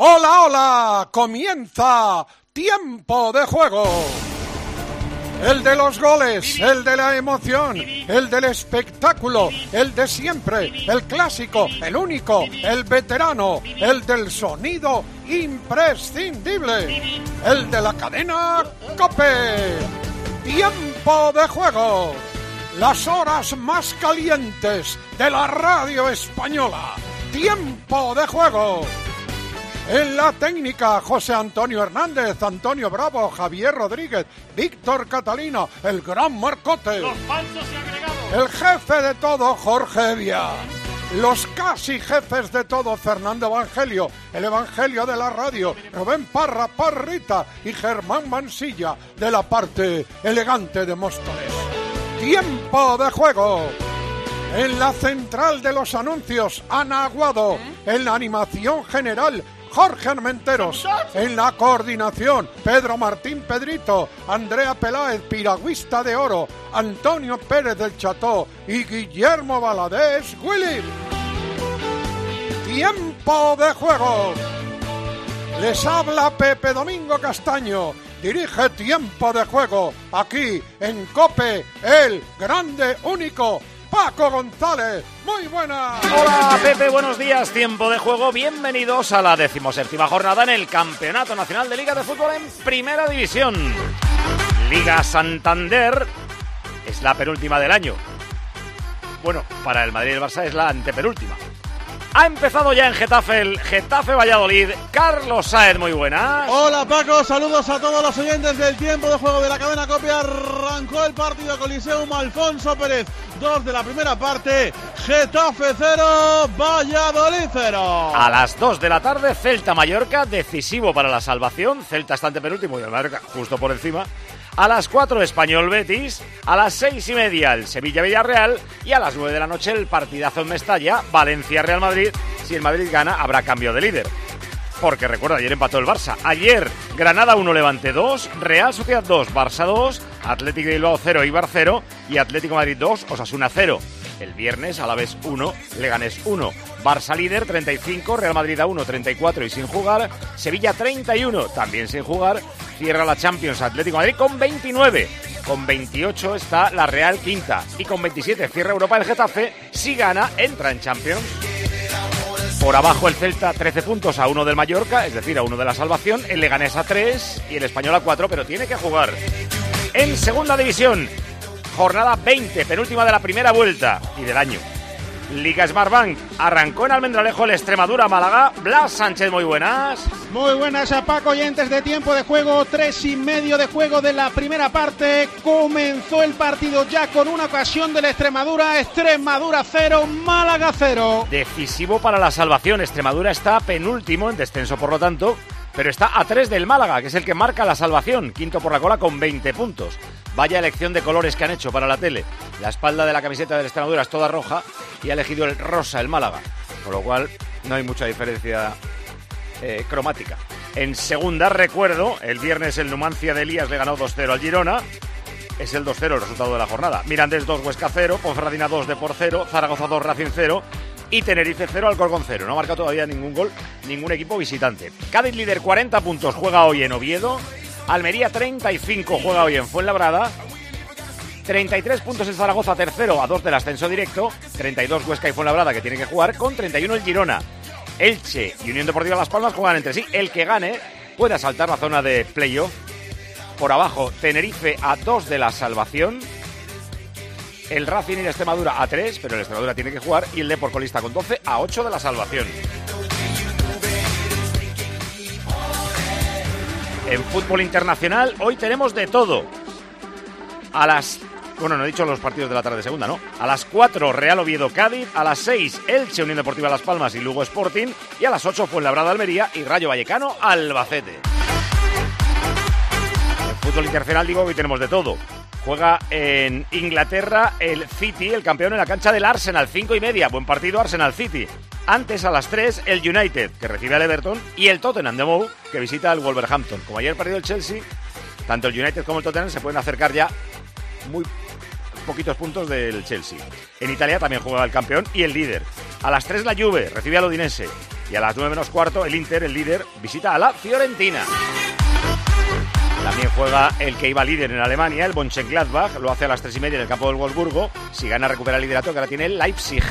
¡Hola, hola! ¡Comienza Tiempo de Juego! El de los goles, el de la emoción, el del espectáculo, el de siempre, el clásico, el único, el veterano, el del sonido imprescindible, el de la cadena COPE. Tiempo de Juego. Las horas más calientes de la radio española. Tiempo de Juego. En la técnica, José Antonio Hernández, Antonio Bravo, Javier Rodríguez, Víctor Catalina, el gran Marcote. Los falsos y agregados. El jefe de todo, Jorge Evia. Los casi jefes de todo, Fernando Evangelio, el Evangelio de la radio, Rubén Parra, Parrita y Germán Mansilla, de la parte elegante de Móstoles. Tiempo de Juego. En la central de los anuncios, Ana Aguado. En la animación general, Jorge Armenteros. En la coordinación, Pedro Martín Pedrito, Andrea Peláez, piragüista de oro, Antonio Pérez del Cható y Guillermo Valadez Willy. Tiempo de Juego. Les habla Pepe Domingo Castaño. Dirige Tiempo de Juego aquí en COPE, el grande único Paco González. Muy buenas. Hola Pepe, buenos días. Tiempo de Juego. Bienvenidos a la 17ª jornada en el Campeonato Nacional de Liga de Fútbol en Primera División. Liga Santander es la penúltima del año. Bueno, para el Madrid y el Barça es la antepenúltima. Ha empezado ya en Getafe el Getafe Valladolid. Carlos Sáez, muy buenas. Hola Paco, saludos a todos los oyentes del Tiempo de Juego de la cadena COPE. Arrancó el partido Coliseum. Alfonso Pérez, 2 de la primera parte. Getafe 0, Valladolid 0. A las 2 de la tarde, Celta-Mallorca, decisivo para la salvación. Celta está antepenúltimo y el Mallorca justo por encima. A las 4, Español-Betis. A las 6:30, el Sevilla-Villarreal. Y a las 9 de la noche, el partidazo en Mestalla, Valencia-Real Madrid. Si el Madrid gana, habrá cambio de líder. Porque recuerda, ayer empató el Barça. Ayer, Granada 1, Levante 2, Real Sociedad 2, Barça 2, Atlético de Bilbao 0, Eibar 0 y Atlético Madrid 2, Osasuna 0. El viernes, Alavés 1, Leganés 1. Barça líder, 35, Real Madrid a 1, 34 y sin jugar. Sevilla 31, también sin jugar. Cierra la Champions Atlético de Madrid con 29. Con 28 está la Real quinta. Y con 27 cierra Europa el Getafe. Si gana, entra en Champions. Por abajo el Celta, 13 puntos a 1 del Mallorca, es decir, a 1 de la salvación. El Leganés a 3 y el Español a 4, pero tiene que jugar. En segunda división, jornada 20, penúltima de la primera vuelta y del año. Liga Smartbank, arrancó en Almendralejo el Extremadura-Málaga. Blas Sánchez, muy buenas. Muy buenas a Paco, oyentes de Tiempo de Juego. 3:30 de juego de la primera parte. Comenzó el partido ya con una ocasión del Extremadura. Extremadura 0, Málaga 0. Decisivo para la salvación. Extremadura está penúltimo en descenso, por lo tanto, pero está a 3 del Málaga, que es el que marca la salvación. Quinto por la cola con 20 puntos. Vaya elección de colores que han hecho para la tele. La espalda de la camiseta del Extremadura es toda roja y ha elegido el rosa el Málaga, con lo cual no hay mucha diferencia cromática. En segunda, recuerdo, el viernes el Numancia de Elías le ganó 2-0 al Girona. Es el 2-0 el resultado de la jornada. Mirandés 2, Huesca 0, Ponferradina 2, Depor 0, Zaragoza 2, Racing 0 y Tenerife 0, Alcorcón 0. No ha marcado todavía ningún gol, ningún equipo visitante. Cádiz líder, 40 puntos, juega hoy en Oviedo. Almería 35, juega hoy en Fuenlabrada. 33 puntos en Zaragoza, tercero, a 2 del ascenso directo. 32 Huesca y Fuenlabrada, que tiene que jugar, con 31 el Girona. Elche y Unión Deportiva Las Palmas juegan entre sí. El que gane puede asaltar la zona de playoff. Por abajo, Tenerife a 2 de la salvación. El Racing y el Extremadura a 3, pero el Extremadura tiene que jugar. Y el Depor colista con 12 a 8 de la salvación. En fútbol internacional, hoy tenemos de todo. A las... Bueno, no he dicho los partidos de la tarde segunda, ¿no? A las 4, Real Oviedo-Cádiz. A las 6, Elche, Unión Deportiva Las Palmas y Lugo Sporting. Y a las 8, Fuenlabrada-Almería y Rayo Vallecano-Albacete. En fútbol internacional, digo, hoy tenemos de todo. Juega en Inglaterra el City, el campeón, en la cancha del Arsenal, 5:30. Buen partido, Arsenal-City. Antes, a las 3, el United, que recibe al Everton, y el Tottenham de Mou, que visita al Wolverhampton. Como ayer perdió el Chelsea, tanto el United como el Tottenham se pueden acercar ya muy poquitos puntos del Chelsea. En Italia también juega el campeón y el líder. A las 3, la Juve recibe al Udinese. Y a las 9:15 el Inter, el líder, visita a la Fiorentina. También juega el que iba líder en Alemania, el Mönchengladbach, lo hace a las 3:30 en el campo del Wolfsburgo. Si gana, recupera el liderato que ahora tiene el Leipzig.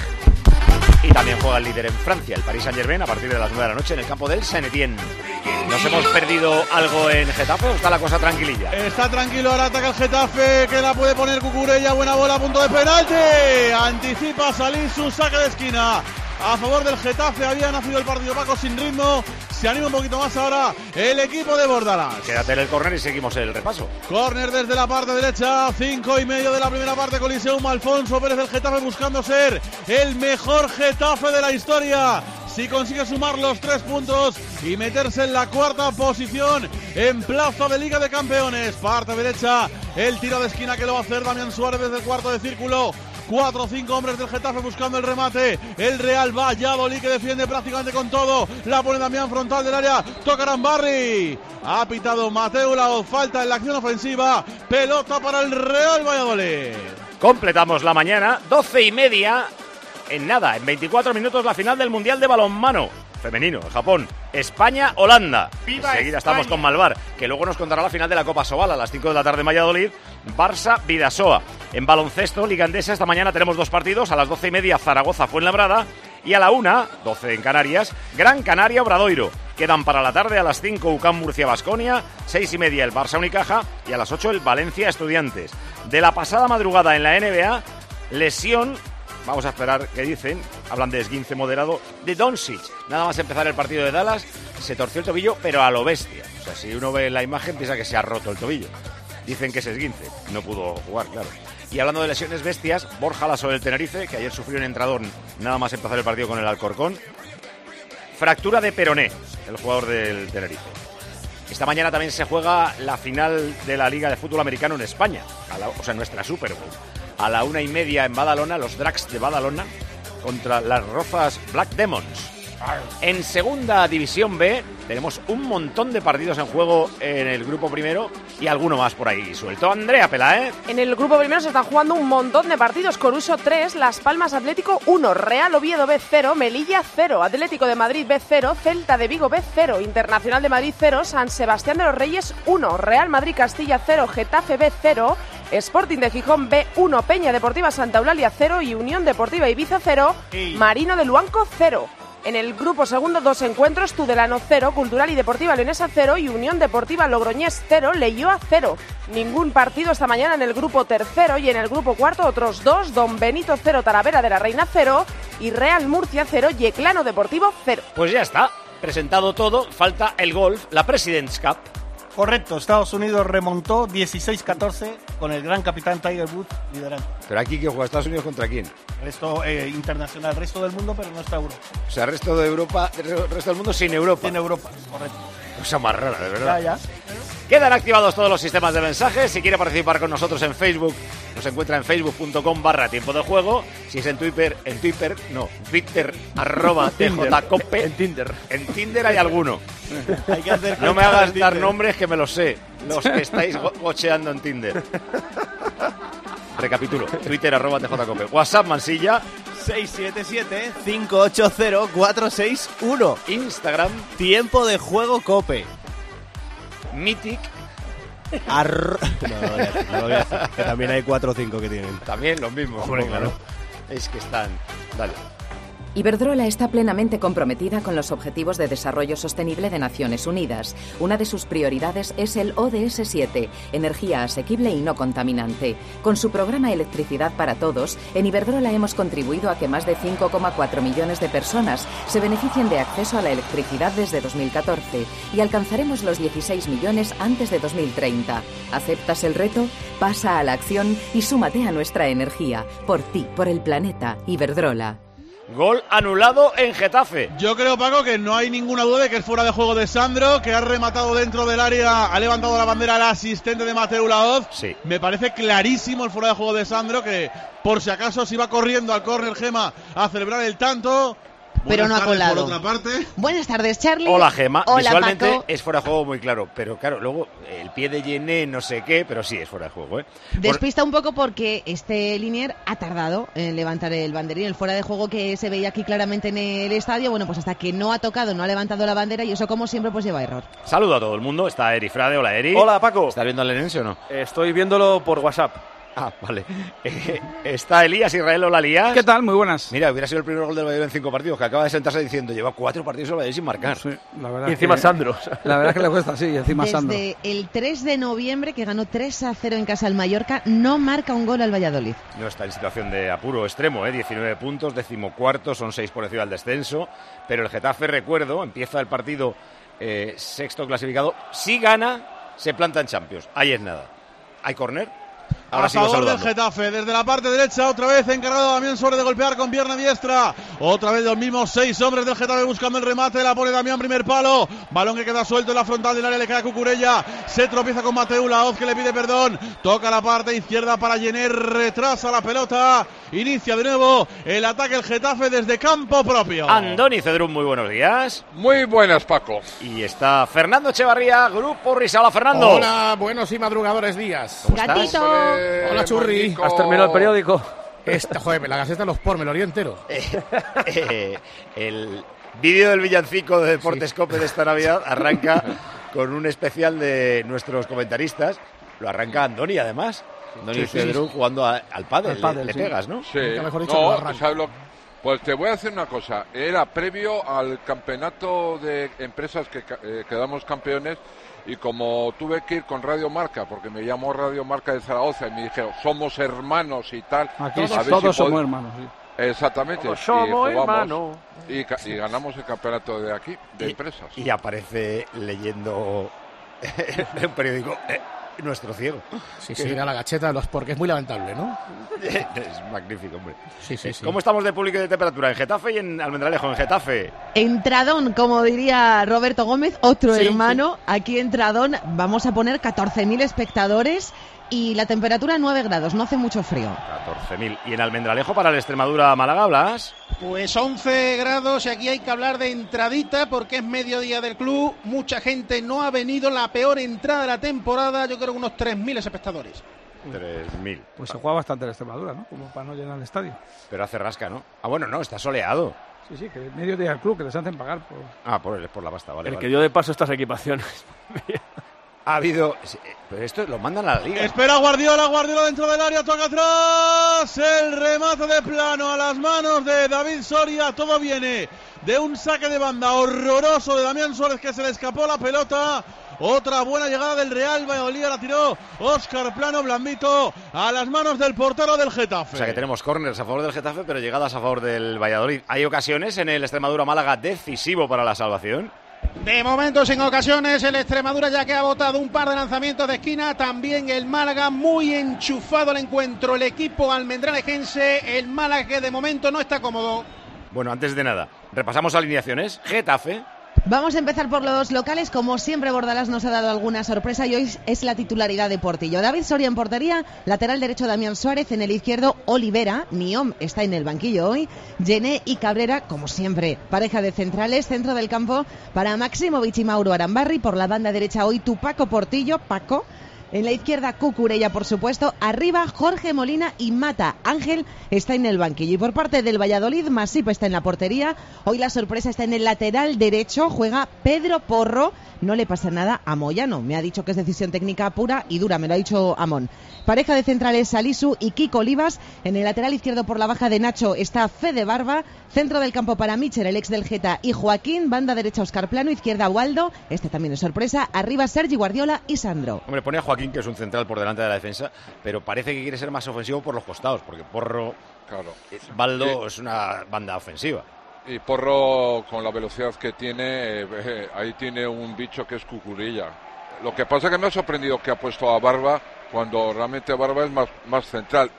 Y también juega el líder en Francia, el Paris Saint-Germain, a partir de las 9 de la noche en el campo del Saint-Étienne. ¿Nos hemos perdido algo en Getafe o está la cosa tranquililla? Está tranquilo, ahora ataca el Getafe, que la puede poner Cucurella, buena bola, punto de penalti. Anticipa salir su saque de esquina. A favor del Getafe había nacido el partido, Paco, sin ritmo. Se anima un poquito más ahora el equipo de Bordalas. Quédate en el córner y seguimos el repaso. Córner desde la parte derecha, 5:30 de la primera parte, Coliseum. Alfonso Pérez del Getafe buscando ser el mejor Getafe de la historia. Si consigue sumar los 3 puntos y meterse en la cuarta posición en plaza de Liga de Campeones. Parte derecha, el tiro de esquina que lo va a hacer Damián Suárez desde el cuarto de círculo. 4 o 5 hombres del Getafe buscando el remate. El Real Valladolid que defiende prácticamente con todo. La pone Damián frontal del área. Toca Arambarri. Ha pitado Mateu Laoz. Falta en la acción ofensiva. Pelota para el Real Valladolid. Completamos la mañana, 12:30. En nada, en 24 minutos la final del Mundial de Balonmano femenino, Japón, España, Holanda. ¡Viva Enseguida España! estamos con Malvar, que luego nos contará la final de la Copa Sobal a las 5 de la tarde en Valladolid, Barça, Bidasoa. En baloncesto, Liga Endesa, esta mañana tenemos 2 partidos, a las 12:30 Zaragoza, Fuenlabrada, y a la 1, 12 en Canarias, Gran Canaria, Obradoiro. Quedan para la tarde a las 5 UCAM Murcia Baskonia, 6:30 el Barça Unicaja y a las 8 el Valencia Estudiantes. De la pasada madrugada en la NBA, lesión. Vamos a esperar qué dicen. Hablan de esguince moderado de Doncic. Nada más empezar el partido de Dallas, se torció el tobillo, pero a lo bestia. O sea, si uno ve la imagen, piensa que se ha roto el tobillo. Dicen que es esguince. No pudo jugar, claro. Y hablando de lesiones bestias, Borja Laso del Tenerife, que ayer sufrió un entrador nada más empezar el partido con el Alcorcón. Fractura de peroné, el jugador del Tenerife. Esta mañana también se juega la final de la Liga de Fútbol Americano en España. O sea, nuestra Super Bowl. A la 1:30 en Badalona, los Dracs de Badalona contra las Rozas Black Demons. En segunda división B tenemos un montón de partidos en juego en el grupo primero y alguno más por ahí suelto. Andrea Pelae. En el grupo primero se están jugando un montón de partidos. Coruso 3, Las Palmas Atlético 1, Real Oviedo B 0, Melilla 0, Atlético de Madrid B 0, Celta de Vigo B 0, Internacional de Madrid 0, San Sebastián de los Reyes 1, Real Madrid Castilla 0, Getafe B 0, Sporting de Gijón B 1, Peña Deportiva Santa Eulalia 0 y Unión Deportiva Ibiza 0, Marino de Luanco 0. En el grupo segundo, 2 encuentros, Tudelano 0, Cultural y Deportiva Leonesa 0 y Unión Deportiva Logroñés 0, Leioa 0. Ningún partido esta mañana en el grupo tercero y en el grupo cuarto otros 2, Don Benito 0, Talavera de la Reina 0 y Real Murcia 0, Yeclano Deportivo 0. Pues ya está, presentado todo, falta el golf, la President's Cup. Correcto, Estados Unidos remontó 16-14 con el gran capitán Tiger Woods liderando. Pero aquí, ¿qué juega Estados Unidos contra quién? Resto internacional, resto del mundo, pero no está Europa. O sea, resto de Europa, resto del mundo sin Europa. Sin Europa, correcto. Cosa más rara, de verdad. Ya. Quedan activados todos los sistemas de mensajes. Si quiere participar con nosotros en Facebook, nos encuentra en facebook.com/tiempo de juego. Si es en Twitter, Twitter @tjcope. En Tinder hay alguno. Hay que hacer No me hagas dar nombres que me los sé. Los que estáis gocheando en Tinder. Recapitulo. Twitter @tjcope. WhatsApp Mansilla. 677-580-461. Instagram. Tiempo de juego Cope. Mythic. No lo voy a hacer, que también hay 4 o 5 que tienen. También los mismos. Hombre, claro. Es que están... Dale. Iberdrola está plenamente comprometida con los Objetivos de Desarrollo Sostenible de Naciones Unidas. Una de sus prioridades es el ODS 7, energía asequible y no contaminante. Con su programa Electricidad para Todos, en Iberdrola hemos contribuido a que más de 5,4 millones de personas se beneficien de acceso a la electricidad desde 2014 y alcanzaremos los 16 millones antes de 2030. ¿Aceptas el reto? Pasa a la acción y súmate a nuestra energía. Por ti, por el planeta, Iberdrola. Gol anulado en Getafe. Yo creo, Paco, que no hay ninguna duda de que es fuera de juego de Sandro, que ha rematado dentro del área, ha levantado la bandera al asistente de Mateu Laoz. Sí. Me parece clarísimo el fuera de juego de Sandro, que por si acaso se iba corriendo al córner Gema a celebrar el tanto, pero no ha colado. Por otra parte. Buenas tardes, Charlie. Hola, Gemma. Hola, Visualmente Paco. es fuera de juego muy claro, pero claro, luego el pie de Yené no sé qué, pero sí es fuera de juego, ¿eh? Despista un poco porque este linier ha tardado en levantar el banderín, el fuera de juego que se veía aquí claramente en el estadio. Bueno, pues hasta que no ha tocado, no ha levantado la bandera y eso como siempre pues lleva error. Saludo a todo el mundo. Está Eri Frade. Hola, Eri. Hola, Paco. ¿Estás viendo al Lenense o no? Estoy viéndolo por WhatsApp. Ah, vale. Está Elías Israel. Hola, Elías. ¿Qué tal? Muy buenas. Mira, hubiera sido el primer gol del Valladolid en 5 partidos, que acaba de sentarse diciendo, lleva 4 partidos el Valladolid sin marcar. Sí, la verdad Y encima que, Sandro. La verdad es que le cuesta, sí, y encima Desde Sandro. el 3 de noviembre, que ganó 3-0 en casa al Mallorca, no marca un gol al Valladolid. No está en situación de apuro extremo, 19 puntos, 14º, son 6 por encima del descenso. Pero el Getafe, recuerdo, empieza el partido sexto clasificado. Si gana, se planta en Champions. Ahí es nada. ¿Hay córner? Ahora A sigo favor del saludando. Getafe, desde la parte derecha, otra vez encargado Damián Suárez de golpear con pierna diestra. Otra vez los mismos 6 hombres del Getafe buscando el remate. La pone Damián, primer palo. Balón que queda suelto en la frontal del área, le queda a Cucurella. Se tropieza con Mateu Laoz, que le pide perdón. Toca la parte izquierda para Jenner, retrasa la pelota. Inicia de nuevo el ataque el Getafe desde campo propio. Andoni Cedrún, muy buenos días. Muy buenas, Paco. Y está Fernando Echevarría, Grupo Risa. Hola, Fernando. Hola, buenos y madrugadores días. ¿Cómo estás? Gatito. Hola, Churri. ¿Has terminado el periódico? Joder, la Gaceta los por, me lo haría entero. El vídeo del villancico de Deportes Cope de esta Navidad arranca con un especial de nuestros comentaristas. Lo arranca Andoni, además. Andoni Cedrún jugando al pádel. Le pegas, ¿no? Sí. Mejor dicho, lo arranca. ¿sabes pues te voy a decir una cosa. Era previo al campeonato de empresas que quedamos campeones. Y como tuve que ir con Radio Marca, porque me llamó Radio Marca de Zaragoza y me dijeron, somos hermanos y tal. Aquí a ver todos si somos hermanos, sí. Exactamente. Todos Y somos jugamos hermanos. y ganamos el campeonato de aquí, de empresas. Y aparece leyendo en un periódico nuestro ciego. Sí, era la Gaceta de los por, que es muy lamentable, ¿no? Es magnífico, hombre. Sí. ¿Cómo estamos de público y de temperatura? En Getafe y en Almendralejo. En Getafe. Entradón, como diría Roberto Gómez, otro Sí, hermano. Aquí en Tradón vamos a poner 14.000 espectadores y la temperatura 9 grados, no hace mucho frío. 14.000. ¿Y en Almendralejo para el Extremadura-Málaga hablas? Pues 11 grados y aquí hay que hablar de entradita porque es mediodía del club. Mucha gente no ha venido, la peor entrada de la temporada, yo creo que unos 3.000 espectadores. 3.000. Pues se juega bastante la Extremadura, ¿no? Como para no llenar el estadio. Pero hace rasca, ¿no? Ah, bueno, no, está soleado. Sí, que medio día del club, que les hacen pagar por... Ah, por la pasta, vale. El vale. que dio de paso estas equipaciones. Ha habido... Pero esto lo mandan a la liga. Espera Guardiola dentro del área, toca atrás. El remate de plano a las manos de David Soria. Todo viene de un saque de banda horroroso de Damián Suárez, que se le escapó la pelota. Otra buena llegada del Real Valladolid, la tiró Óscar Plano, blandito, a las manos del portero del Getafe. O sea que tenemos córners a favor del Getafe, pero llegadas a favor del Valladolid. ¿Hay ocasiones en el Extremadura-Málaga decisivo para la salvación? De momento sin ocasiones, el Extremadura ya que ha botado un par de lanzamientos de esquina, también el Málaga muy enchufado al encuentro, el equipo almendralejense, el Málaga que de momento no está cómodo. Bueno, antes de nada, repasamos alineaciones. Getafe. Vamos a empezar por los locales. Como siempre, Bordalás nos ha dado alguna sorpresa y hoy es la titularidad de Portillo. David Soria en portería, lateral derecho Damián Suárez, en el izquierdo Olivera, Niom está en el banquillo hoy, Gené y Cabrera, como siempre, pareja de centrales, centro del campo para Maximovic y Mauro Arambarri, por la banda derecha hoy Tupaco Portillo, Paco. En la izquierda, Cucurella, por supuesto. Arriba, Jorge Molina y Mata. Ángel está en el banquillo. Y por parte del Valladolid, Masip está en la portería. Hoy la sorpresa está en el lateral derecho. Juega Pedro Porro. No le pasa nada a Moyano. Me ha dicho que es decisión técnica pura y dura. Me lo ha dicho Amón. Pareja de centrales, Salisu y Kiko Olivas. En el lateral izquierdo, por la baja de Nacho, está Fede Barba. Centro del campo para Michel, el ex del Geta, y Joaquín. Banda derecha, Óscar Plano. Izquierda, Waldo. Este también es sorpresa. Arriba, Sergi Guardiola y Sandro. Hombre, pone a Joaquín, que es un central por delante de la defensa, pero parece que quiere ser más ofensivo por los costados, porque Porro, Claro. Baldo es una banda ofensiva. Y Porro, con la velocidad que tiene, ahí tiene un bicho que es Cucurella. Lo que pasa es que me ha sorprendido que ha puesto a Barba, cuando realmente Barba es más central. Y ya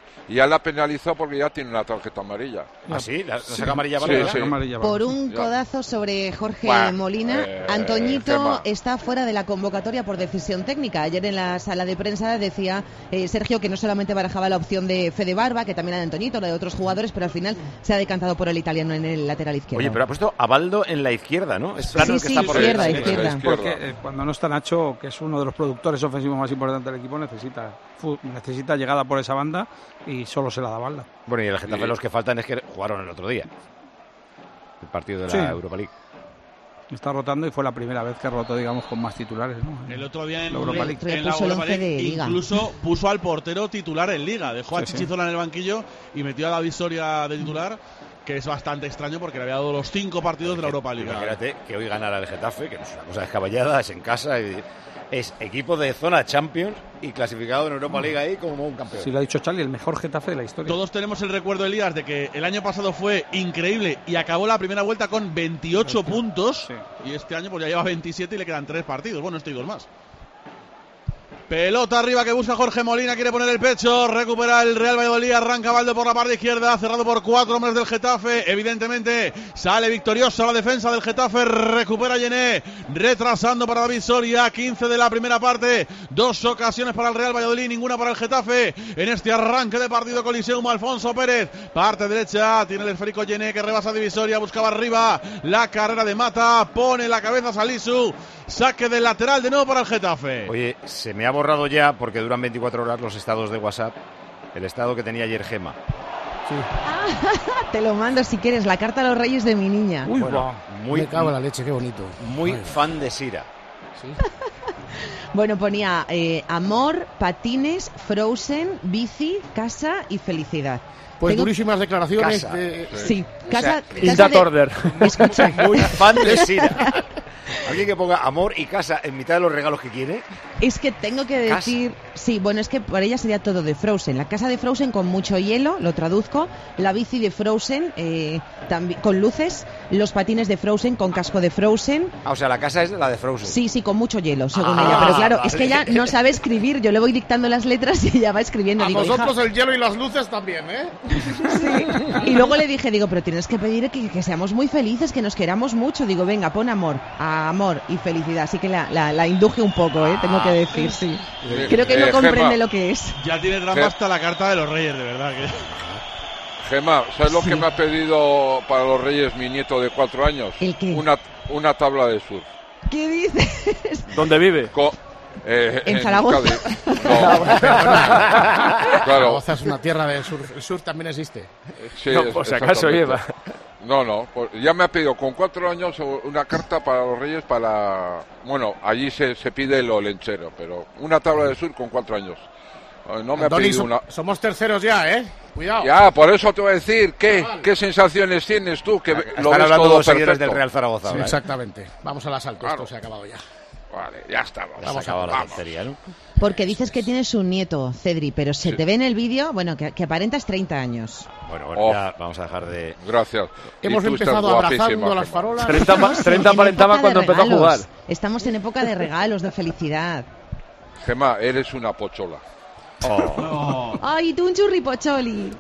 Y ya la penalizó porque ya tiene una tarjeta amarilla. ¿Ah, sí? ¿La saca amarilla? Por un codazo sobre Jorge Buah, Molina, Antoñito Gemma. está fuera de la convocatoria por decisión técnica. Ayer en la sala de prensa decía Sergio que no solamente barajaba la opción de Fede Barba, que también la de Antoñito, la de otros jugadores, pero al final se ha decantado por el italiano en el lateral izquierdo. Oye, pero ha puesto a Baldo en la izquierda, ¿no? Es Plano el que está por izquierda, ahí. izquierda. Porque cuando no está Nacho, que es uno de los productores ofensivos más importantes del equipo, necesita llegada por esa banda y solo se la da Balda. Bueno, y el Getafe los que faltan es que jugaron el otro día. El partido de la Europa League. Está rotando y fue la primera vez que rotó, digamos, con más titulares, ¿no? El otro día en la Europa League. en la Europa League incluso puso al portero titular en Liga. Dejó a Chichizola en el banquillo y metió a David Soria de titular, que es bastante extraño porque le había dado los 5 partidos de la Europa League. Imagínate que hoy ganara el Getafe, que no es una cosa descabellada, es en casa, y es equipo de zona Champions y clasificado en Europa League ahí como un campeón. Sí, lo ha dicho Charlie, el mejor Getafe de la historia. Todos tenemos el recuerdo, Elías, de que el año pasado fue increíble y acabó la primera vuelta con 28 puntos. Y este año pues ya lleva 27 y le quedan 3 partidos. Bueno, esto y 2 más. Pelota arriba que busca Jorge Molina, quiere poner el pecho, recupera el Real Valladolid, arranca Baldo por la parte izquierda, cerrado por 4 hombres del Getafe, evidentemente sale victorioso la defensa del Getafe, recupera Yené, retrasando para David Soria, 15 de la primera parte, 2 ocasiones para el Real Valladolid, ninguna para el Getafe, en este arranque de partido Coliseum. Alfonso Pérez, parte derecha, tiene el esférico Yené que rebasa Divisoria, buscaba arriba la carrera de Mata, pone la cabeza Salisu, saque del lateral de nuevo para el Getafe. Oye, se me ha borrado ya, porque duran 24 horas los estados de WhatsApp, el estado que tenía ayer Gemma. Sí. Te lo mando si quieres, la carta a los reyes de mi niña. Uy, bueno, muy, me cago en la leche, qué bonito. Muy fan de Sira. ¿Sí? Bueno, ponía amor, patines, Frozen, bici, casa y felicidad. Pues durísimas declaraciones. Casa. Sí, casa, o sea, casa de... Order. Escucha. Muy fan de Sira. ¿Alguien que ponga amor y casa en mitad de los regalos que quiere? Es que tengo que decir... Sí, bueno, es que para ella sería todo de Frozen. La casa de Frozen con mucho hielo, lo traduzco. La bici de Frozen también con luces. Los patines de Frozen con casco de Frozen. Ah, o sea, la casa es la de Frozen. Sí, con mucho hielo, según ella. Pero claro, vale. es que ella no sabe escribir. Yo le voy dictando las letras y ella va escribiendo. A Digo, vosotros hija... el hielo y las luces también, ¿eh? Sí. Y luego le dije, pero tienes que pedir que seamos muy felices, que nos queramos mucho. Digo, venga, pon amor y felicidad. Así que la induje un poco, tengo que decir, sí. Creo que no comprende Gemma, lo que es. Ya tiene drama hasta la carta de los reyes, de verdad. Que... Gemma, ¿sabes lo que me ha pedido para los reyes mi nieto de 4 años? ¿El qué? Una tabla de surf. ¿Qué dices? ¿Dónde vive? En Zaragoza. Claro. Zaragoza es una tierra de surf. El surf también existe. Sí, no, por si acaso lleva. No, ya me ha pedido con 4 años una carta para los reyes bueno, allí se pide lo lenchero, pero una tabla de surf con 4 años. No me Andoni, ha pedido una... Somos terceros ya, ¿eh? Cuidado. Ya, por eso te voy a decir, ¿qué sensaciones tienes tú? Que lo Están ves hablando todo los seguidores perfecto. del Real Zaragoza. Sí, ahora, exactamente. Vamos al asalto, Claro. esto se ha acabado ya. Vale, ya está. Se ha acabado la tontería, ¿no? Porque dices que tienes un nieto, Cedri, pero se te ve en el vídeo, bueno, que aparentas 30 años. Bueno, ya vamos a dejar de... Gracias. Hemos empezado abrazando las farolas. 30 aparentaba En cuando empezó a regalos. jugar. Estamos en época de regalos, de felicidad. Gemma, eres una pochola. ¡Ay, tú un churripocholi!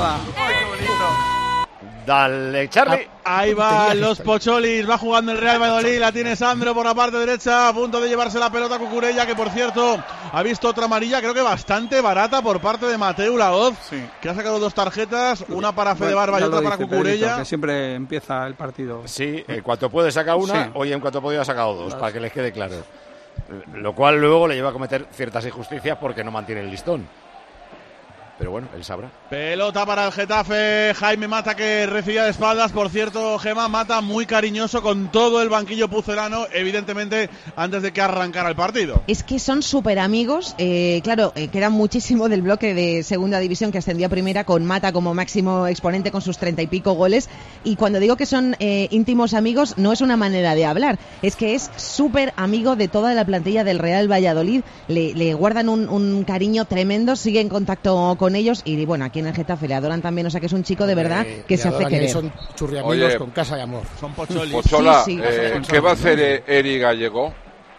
Dale, Charlie. Ahí van los pocholis, va jugando el Real Valladolid, la tiene Sandro por la parte derecha, a punto de llevarse la pelota Cucurella, que por cierto ha visto otra amarilla, creo que bastante barata por parte de Mateu Laoz, que ha sacado 2 tarjetas, una para Fede Barba y otra para Cucurella. Que siempre empieza el partido. Sí, en cuanto puede saca una, Sí. hoy en cuanto puede ha sacado 2, para que les quede claro. Lo cual luego le lleva a cometer ciertas injusticias porque no mantiene el listón. Pero bueno, él sabrá. Pelota para el Getafe, Jaime Mata, que recibía de espaldas. Por cierto, Gemma Mata muy cariñoso con todo el banquillo pucelano, evidentemente antes de que arrancara el partido. Es que son súper amigos, claro, queda muchísimo del bloque de segunda división que ascendía a primera con Mata como máximo exponente con sus 30 y pico goles, y cuando digo que son íntimos amigos no es una manera de hablar, es que es súper amigo de toda la plantilla del Real Valladolid, le guardan un cariño tremendo, sigue en contacto con ellos, y bueno, aquí en el Getafe le adoran también, o sea que es un chico de verdad que se hace querer. Son churriamigos con casa y amor. Son pocholis. Pochola, Sí. ¿qué va a hacer Eri Gallego?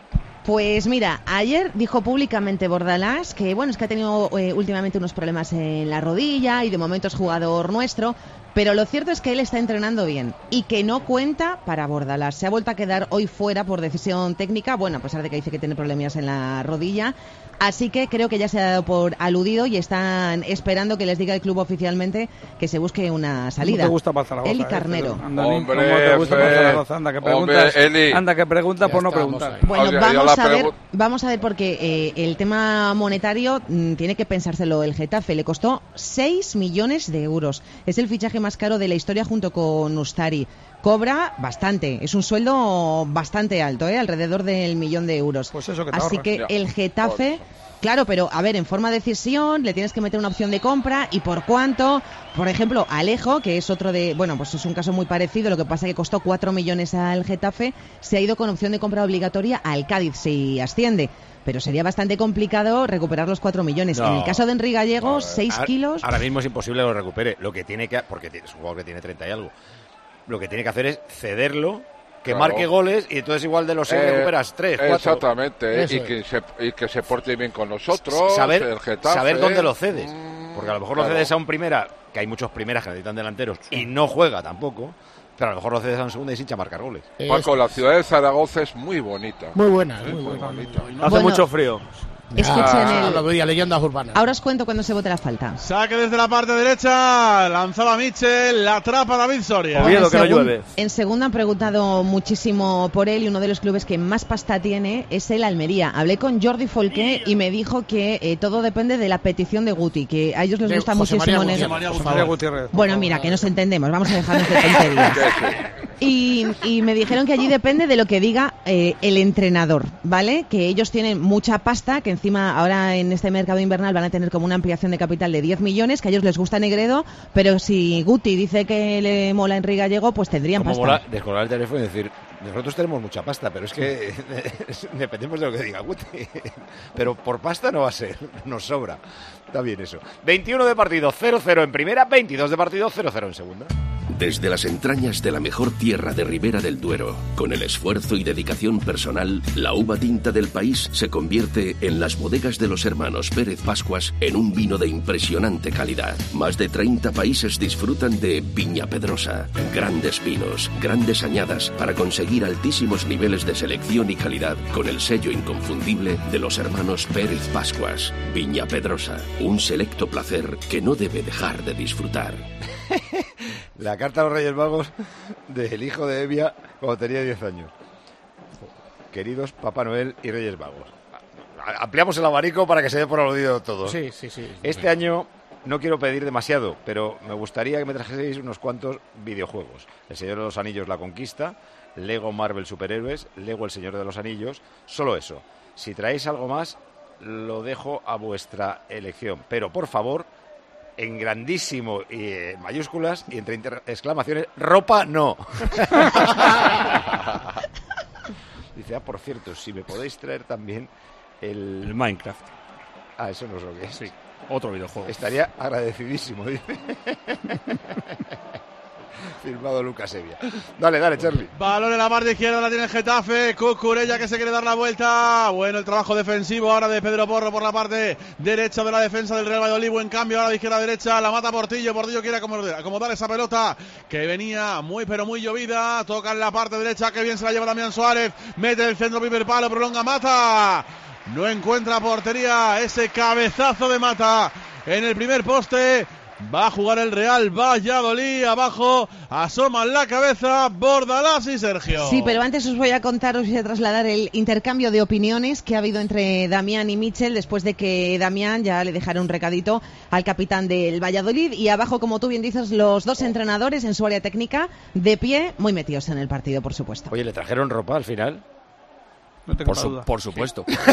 Pues mira, ayer dijo públicamente Bordalás que, bueno, es que ha tenido últimamente unos problemas en la rodilla y de momento es jugador nuestro, pero lo cierto es que él está entrenando bien y que no cuenta para Bordalás. Se ha vuelto a quedar hoy fuera por decisión técnica, bueno, a pesar de que dice que tiene problemas en la rodilla, así que creo que ya se ha dado por aludido y están esperando que les diga el club oficialmente que se busque una salida. ¿Cómo te gusta para Zaragoza? Eli Carnero. ¿Cómo te gusta para Zaragoza? Anda, que preguntas, anda, que preguntas por no preguntar. Bueno, vamos a ver porque el tema monetario tiene que pensárselo el Getafe. Le costó 6 millones de euros. Es el fichaje más caro de la historia junto con Ustari. Cobra bastante, es un sueldo bastante alto, alrededor del 1.000.000 de euros. Pues eso que te Así ahorras. que el Getafe... Claro, pero a ver, en forma de cesión le tienes que meter una opción de compra y por cuánto. Por ejemplo, Alejo, que es otro de, bueno, pues es un caso muy parecido, lo que pasa que costó 4 millones al Getafe, se ha ido con opción de compra obligatoria al Cádiz si asciende. Pero sería bastante complicado recuperar los 4 millones. No. En el caso de Enrique Gallego, 6 kilos... Ahora mismo es imposible que lo recupere. Lo que tiene que, porque es un jugador que tiene 30 y algo, lo que tiene que hacer es cederlo, que Claro. marque goles y entonces igual de los 6 recuperas 3, 4. Exactamente, y que se porte bien con nosotros, el Getafe. Saber dónde lo cedes. Porque a lo mejor lo cedes a un primera, que hay muchos primeras que necesitan delanteros y no juega tampoco, pero a lo mejor lo cedes a un segunda y se hincha a marcar goles. Paco, la ciudad de Zaragoza es muy bonita. Muy buena, muy bonita. Hace mucho frío. Escuchen leyendas urbanas. Ahora os cuento cuando se vote la falta. Saque desde la parte derecha, lanzaba Mitchell, la atrapa David Soria. Oviedo, que no llueve. En segunda han preguntado muchísimo por él y uno de los clubes que más pasta tiene es el Almería. Hablé con Jordi Folqué y me dijo que todo depende de la petición de Guti, que a ellos les gusta muchísimo María Gutiérrez. Bueno, mira, que nos entendemos, vamos a dejarnos de tonterías. Y me dijeron que allí depende de lo que diga el entrenador, ¿vale? Que ellos tienen mucha pasta, que encima ahora en este mercado invernal van a tener como una ampliación de capital de 10 millones, que a ellos les gusta Negredo, pero si Guti dice que le mola Enrique Gallego, pues tendrían Como pasta. mola descolgar el teléfono y decir, nosotros tenemos mucha pasta, pero es que dependemos de lo que diga Guti. Pero por pasta no va a ser, nos sobra. Está bien eso. 21 de partido, 0-0 en primera, 22 de partido, 0-0 en segunda. Desde las entrañas de la mejor tierra de Ribera del Duero, con el esfuerzo y dedicación personal, la uva tinta del país se convierte en las bodegas de los hermanos Pérez Pascuas en un vino de impresionante calidad. Más de 30 países disfrutan de Viña Pedrosa. Grandes vinos, grandes añadas para conseguir altísimos niveles de selección y calidad con el sello inconfundible de los hermanos Pérez Pascuas. Viña Pedrosa, un selecto placer que no debe dejar de disfrutar. La carta a los Reyes Magos del hijo de Evia cuando tenía 10 años. Queridos Papá Noel y Reyes Magos. Ampliamos el abanico para que se dé por aludido todo. Sí. Este año no quiero pedir demasiado, pero me gustaría que me trajeseis unos cuantos videojuegos. El Señor de los Anillos, La Conquista, Lego Marvel Superhéroes, Lego El Señor de los Anillos, solo eso. Si traéis algo más, lo dejo a vuestra elección. Pero, por favor, en grandísimo y en mayúsculas y entre exclamaciones, ropa no. Dice, por cierto, si me podéis traer también el Minecraft. Eso no es lo que es. Sí, otro videojuego. Estaría agradecidísimo, dice. Firmado Lucas Evia. Dale, Charlie. Balón en la parte izquierda, la tiene el Getafe. Cucurella que se quiere dar la vuelta. Bueno, el trabajo defensivo ahora de Pedro Porro por la parte derecha de la defensa del Real Valladolid. Buen cambio ahora de izquierda a derecha. La mata Portillo. Portillo quiere acomodar esa pelota que venía muy llovida. Toca en la parte derecha. Que bien se la lleva Damián Suárez. Mete el centro, primer palo, prolonga Mata. No encuentra portería. Ese cabezazo de Mata en el primer poste. Va a jugar el Real Valladolid, abajo asoman la cabeza Bordalás y Sergio. Sí, pero antes os voy a contar, os voy a trasladar el intercambio de opiniones que ha habido entre Damián y Mitchell después de que Damián ya le dejara un recadito al capitán del Valladolid y abajo, como tú bien dices, los dos entrenadores en su área técnica de pie, muy metidos en el partido, por supuesto. Oye, ¿le trajeron ropa al final? No tengo duda. Por supuesto. Sí.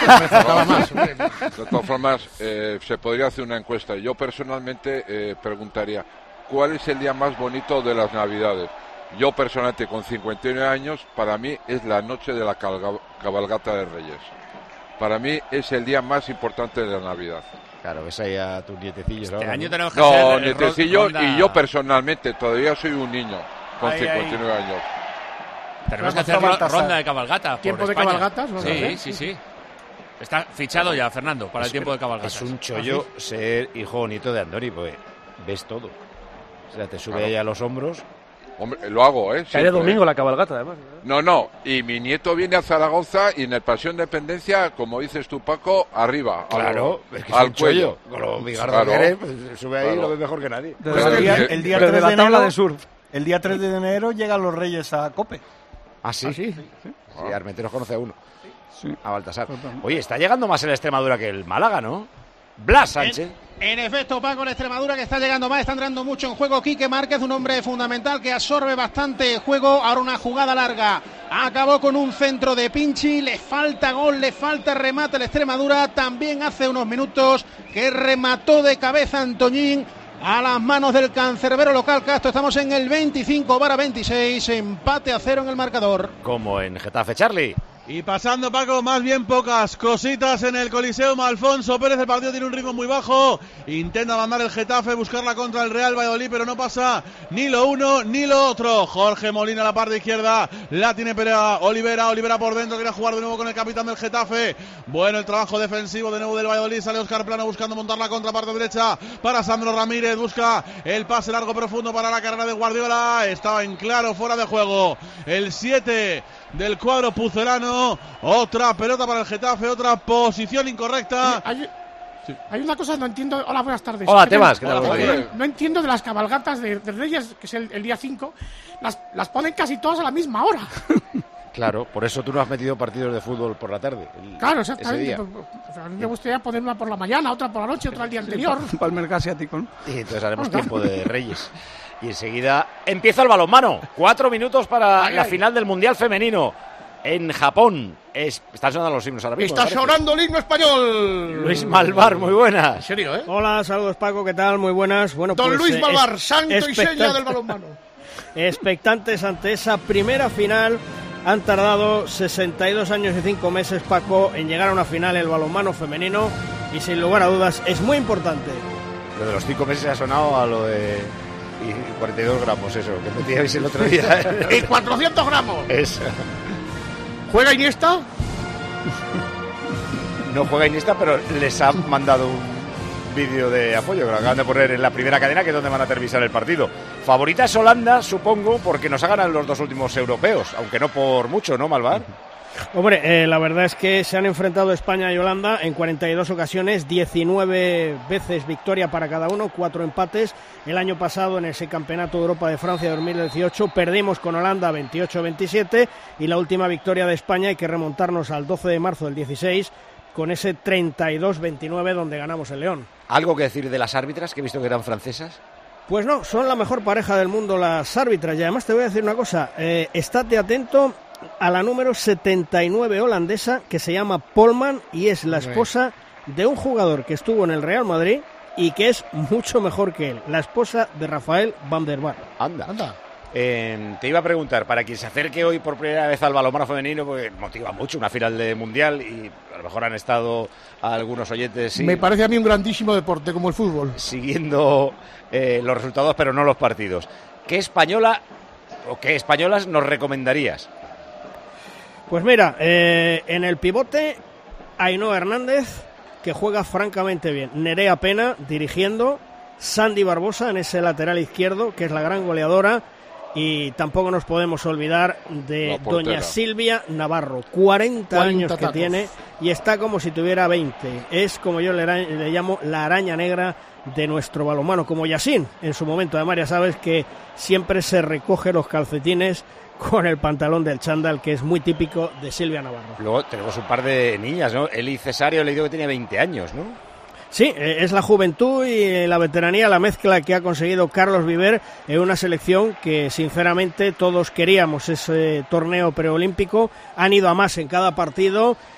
De todas formas, se podría hacer una encuesta. Yo personalmente preguntaría, ¿cuál es el día más bonito de las Navidades? Yo personalmente, con 59 años, para mí es la noche de la cabalgata de Reyes. Para mí es el día más importante de la Navidad. Claro, ves ahí a tus nietecillos. Este año tenemos que No, nietecillos, y yo personalmente todavía soy un niño con 59 años. Tenemos que hacer ronda de cabalgata. ¿Tiempo de España. cabalgatas? Sí. Está fichado ya, Fernando, para el tiempo de cabalgatas. Es un chollo ser hijo bonito de Andoni, porque ves todo. O sea, te sube ahí a los hombros. Hombre, lo hago, ¿eh? Cae domingo la cabalgata, además. No. Y mi nieto viene a Zaragoza y en el Paseo Independencia, como dices tú, Paco, arriba. Claro, es que es al un cuello. Con lo bigardo que eres, pues, sube ahí y lo ves mejor que nadie. El día 3 de enero, el día 3 de enero llegan los Reyes a Cope. ¿Ah, sí? Sí, Armenteros conoce a uno. Sí. A Baltasar. Oye, está llegando más el Extremadura que el Málaga, ¿no? Blas Sánchez. En efecto, Paco, el Extremadura que está llegando más, está entrando mucho en juego Quique Márquez, un hombre fundamental que absorbe bastante juego. Ahora una jugada larga, acabó con un centro de Pinchi, le falta gol, le falta remate el Extremadura. También hace unos minutos que remató de cabeza Antoñín a las manos del cancerbero local Castro. Estamos en el 25/26, empate a 0 en el marcador. Como en Getafe, Charlie. Y pasando, Paco, más bien pocas cositas en el Coliseum. Alfonso Pérez, el partido tiene un ritmo muy bajo. Intenta mandar el Getafe, buscarla contra el Real Valladolid, pero no pasa ni lo uno ni lo otro. Jorge Molina a la parte izquierda, la tiene para Olivera por dentro, quiere jugar de nuevo con el capitán del Getafe. Bueno, el trabajo defensivo de nuevo del Valladolid, sale Óscar Plano buscando montar la contraparte derecha para Sandro Ramírez, busca el pase largo profundo para la carrera de Guardiola. Estaba en claro, fuera de juego. El 7 del cuadro pucelano, otra pelota para el Getafe, otra posición incorrecta. Hay una cosa que no entiendo. Hola, buenas tardes. Hola, Temas. No entiendo de las cabalgatas de Reyes, que es el día 5, las ponen casi todas a la misma hora. Claro, por eso tú no has metido partidos de fútbol por la tarde. Claro, exactamente. A mí me gustaría poner una por la mañana, otra por la noche, otra el día anterior. Para el mercado asiático, ¿no? Y entonces haremos tiempo de Reyes. Y enseguida empieza el balonmano. 4 minutos para la final del Mundial Femenino en Japón. Están sonando los himnos ahora mismo. Está sonando el himno español. Luis Malvar, muy buenas. En serio, ¿eh? Hola, saludos Paco, ¿qué tal? Muy buenas. Bueno, Don pues, Luis Malvar, santo y seña del balonmano. Expectantes ante esa primera final. Han tardado 62 años y 5 meses, Paco, en llegar a una final el balonmano femenino. Y sin lugar a dudas es muy importante. Lo de los 5 meses ha sonado a lo de... Y 42 gramos, eso, que metíais el otro día. ¡Y 400 gramos! Eso. ¿Juega Iniesta? No juega Iniesta, pero les ha mandado un vídeo de apoyo que lo acaban de poner en la primera cadena, que es donde van a televisar el partido. Favorita es Holanda, supongo, porque nos ha ganado los 2 últimos europeos, aunque no por mucho, ¿no, Malvar? Hombre, la verdad es que se han enfrentado España y Holanda en 42 ocasiones, 19 veces victoria para cada uno, 4 empates. El año pasado en ese Campeonato de Europa de Francia 2018 perdimos con Holanda 28-27 y la última victoria de España hay que remontarnos al 12 de marzo del 16 con ese 32-29 donde ganamos el León. ¿Algo que decir de las árbitras, que he visto que eran francesas? Pues no, son la mejor pareja del mundo las árbitras. Y además te voy a decir una cosa, estate atento a la número 79 holandesa, que se llama Polman y es la esposa de un jugador que estuvo en el Real Madrid y que es mucho mejor que él, la esposa de Rafael van der Vaart. Anda. Te iba a preguntar, para quien se acerque hoy por primera vez al balonmano femenino, porque motiva mucho una final de mundial y a lo mejor han estado algunos oyentes... Me parece a mí un grandísimo deporte, como el fútbol. Siguiendo los resultados, pero no los partidos. ¿Qué española o qué españolas nos recomendarías? Pues mira, en el pivote, Ainhoa Hernández, que juega francamente bien. Nerea Pena dirigiendo, Sandy Barbosa en ese lateral izquierdo, que es la gran goleadora. Y tampoco nos podemos olvidar de doña Silvia Navarro, 40 años que tiene y está como si tuviera 20. Es como yo le llamo la araña negra de nuestro balonmano, como Yassin en su momento. Además ya sabes que siempre se recoge los calcetines con el pantalón del chándal, que es muy típico de Silvia Navarro. Luego tenemos un par de niñas, ¿no? Eli Cesario le digo que tenía 20 años, ¿no? Sí, es la juventud y la veteranía, la mezcla que ha conseguido Carlos Viver en una selección que sinceramente todos queríamos ese torneo preolímpico. Han ido a más en cada partido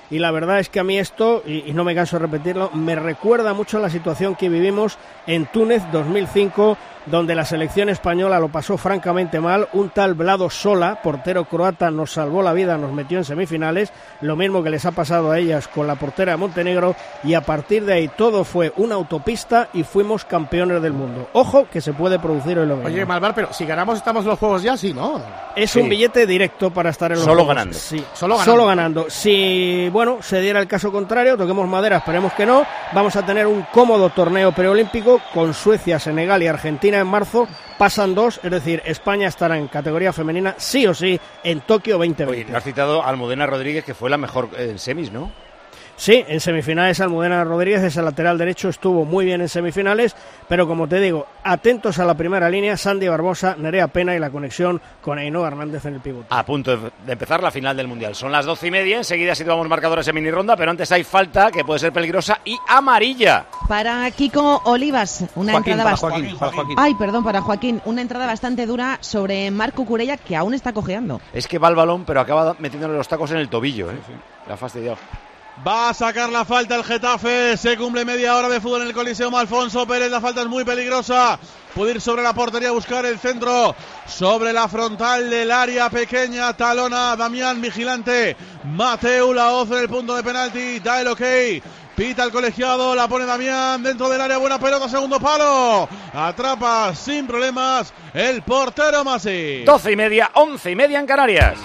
y la verdad es que a mí esto, y no me canso de repetirlo, me recuerda mucho a la situación que vivimos en Túnez 2005, donde la selección española lo pasó francamente mal. Un tal Vlado Sola, portero croata, nos salvó la vida, nos metió en semifinales, lo mismo que les ha pasado a ellas con la portera de Montenegro, y a partir de ahí todo fue una autopista y fuimos campeones del mundo. Ojo que se puede producir hoy lo mismo. Oye, Malvar, pero si ganamos estamos en los juegos ya, sí, ¿no? Es un billete directo para estar en los Solo juegos. ganando. Sí, Solo ganando. Si, bueno, se diera el caso contrario, toquemos madera, esperemos que no, vamos a tener un cómodo torneo preolímpico con Suecia, Senegal y Argentina en marzo. Pasan 2, es decir, España estará en categoría femenina sí o sí en Tokio 2020. Oye, no has citado a Almudena Rodríguez, que fue la mejor en semis, ¿no? Sí, en semifinales Almudena Rodríguez, ese lateral derecho, estuvo muy bien en semifinales, pero como te digo, atentos a la primera línea, Sandy Barbosa, Nerea Pena y la conexión con Ainhoa Hernández en el pivote. A punto de empezar la final del Mundial. Son las 12:30, enseguida situamos marcadores en mini ronda, pero antes hay falta que puede ser peligrosa y amarilla. Para Kiko Olivas, una Joaquín, entrada para bastante... Joaquín. Ay, perdón, para Joaquín, una entrada bastante dura sobre Marco Curella, que aún está cojeando. Es que va el balón, pero acaba metiéndole los tacos en el tobillo, ¿eh? Sí. Le ha fastidiado. Va a sacar la falta el Getafe. Se cumple media hora de fútbol en el Coliseum Alfonso Pérez. La falta es muy peligrosa. Puede ir sobre la portería a buscar el centro. Sobre la frontal del área pequeña. Talona Damián, vigilante. Mateu Laoz en el punto de penalti. Da el ok. Pita el colegiado. La pone Damián dentro del área. Buena pelota, segundo palo. Atrapa sin problemas el portero Masi. 12:30, 11:30 en Canarias.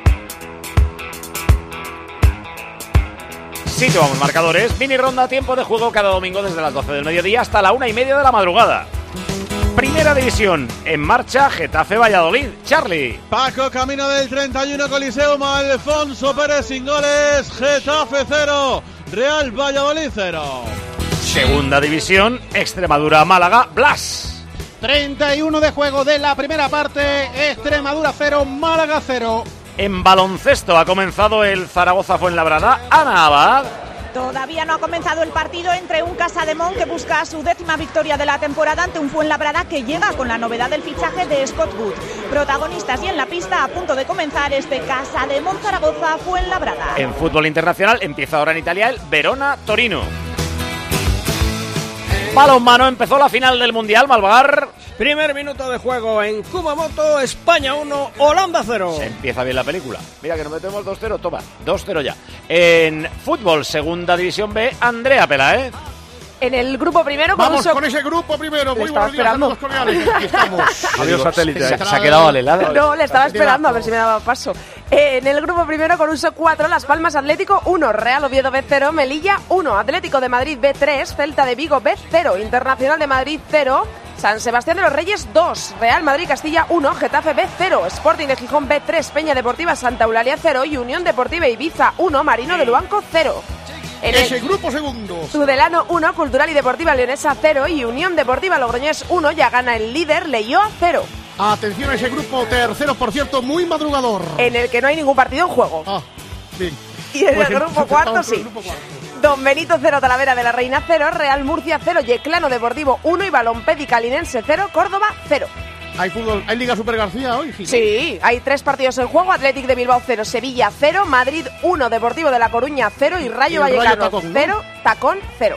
Situamos marcadores, mini ronda, tiempo de juego cada domingo desde las 12 del mediodía hasta la 1:30 de la madrugada. Primera división, en marcha, Getafe Valladolid. Charlie. Paco, camino del 31 Coliseum, Alfonso Pérez sin goles, Getafe 0, Real Valladolid 0. Segunda división, Extremadura Málaga, Blas. 31 de juego de la primera parte, Extremadura 0, Málaga 0. En baloncesto ha comenzado el Zaragoza Fuenlabrada. Ana Abad. Todavía no ha comenzado el partido entre un Casademont que busca su 10ª victoria de la temporada ante un Fuenlabrada que llega con la novedad del fichaje de Scott Wood. Protagonistas y en la pista a punto de comenzar este Casademont Zaragoza Fuenlabrada. En fútbol internacional empieza ahora en Italia el Verona Torino. Balonmano, empezó la final del Mundial, Malvar. Primer minuto de juego en Kumamoto, España 1, Holanda 0. Se empieza bien la película. Mira que nos metemos 2-0, toma, 2-0 ya. En fútbol, segunda división B, Andrea Peláez. En el grupo primero... Vamos con ese grupo primero. Muy buenos días, saludos cordiales. Aquí estamos. Adiós, satélite. Se ha quedado alelada. No, le estaba esperando a ver si me daba paso. En el grupo primero, con uso 4, Las Palmas Atlético 1, Real Oviedo B0, Melilla 1, Atlético de Madrid B3, Celta de Vigo B0, Internacional de Madrid 0, San Sebastián de los Reyes 2, Real Madrid Castilla 1, Getafe B0, Sporting de Gijón B3, Peña Deportiva Santa Eulalia 0 y Unión Deportiva Ibiza 1, Marino de Luanco 0. En ese grupo segundo, Tudelano 1, Cultural y Deportiva Leonesa 0 y Unión Deportiva Logroñés 1, ya gana el líder Leioa 0. Atención a ese grupo tercero, por cierto, muy madrugador. En el que no hay ningún partido en juego. Ah, bien. Y en el grupo cuarto sí. Don Benito 0, Talavera de la Reina 0, Real Murcia 0, Yeclano Deportivo 1 y Balompédi Calinense 0, Córdoba 0. ¿Hay fútbol? ¿Hay Liga Super García hoy? Sí, hay 3 partidos en juego. Athletic de Bilbao 0, Sevilla 0, Madrid 1, Deportivo de La Coruña 0 y Rayo Vallecano 0, Tacón 0.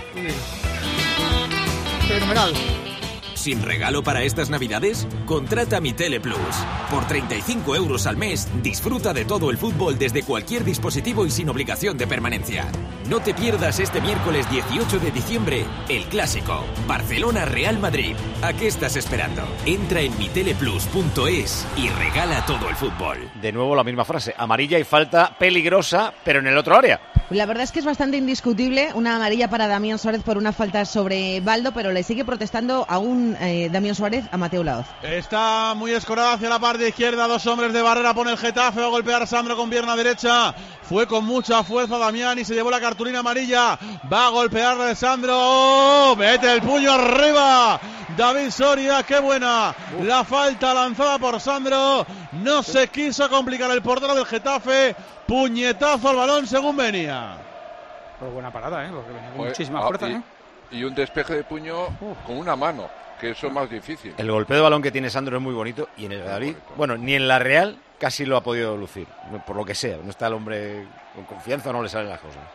Fenomenal. ¿Sin regalo para estas Navidades? Contrata Mi Tele Plus. Por 35 € al mes, disfruta de todo el fútbol desde cualquier dispositivo y sin obligación de permanencia. No te pierdas este miércoles 18 de diciembre, el clásico, Barcelona-Real Madrid. ¿A qué estás esperando? Entra en miteleplus.es y regala todo el fútbol. De nuevo la misma frase, amarilla y falta peligrosa, pero en el otro área. La verdad es que es bastante indiscutible, una amarilla para Damián Suárez por una falta sobre Baldo, pero le sigue protestando aún Damián Suárez a Mateu Laoz. Está muy escorado hacia la parte izquierda, 2 hombres de barrera, pone el Getafe, va a golpear Sandro con pierna derecha, fue con mucha fuerza Damián y se llevó la cartulina amarilla, va a golpear Sandro, mete el puño arriba, David Soria, qué buena la falta lanzada por Sandro, no se quiso complicar el portero del Getafe, puñetazo al balón según venía. Pues buena parada, porque venía con muchísima fuerza, y un despeje de puño con una mano, que eso es más difícil. El golpeo de balón que tiene Sandro es muy bonito y en el Valladolid, bueno, ni en la Real casi lo ha podido lucir, por lo que sea. No está el hombre con confianza, no le salen las cosas.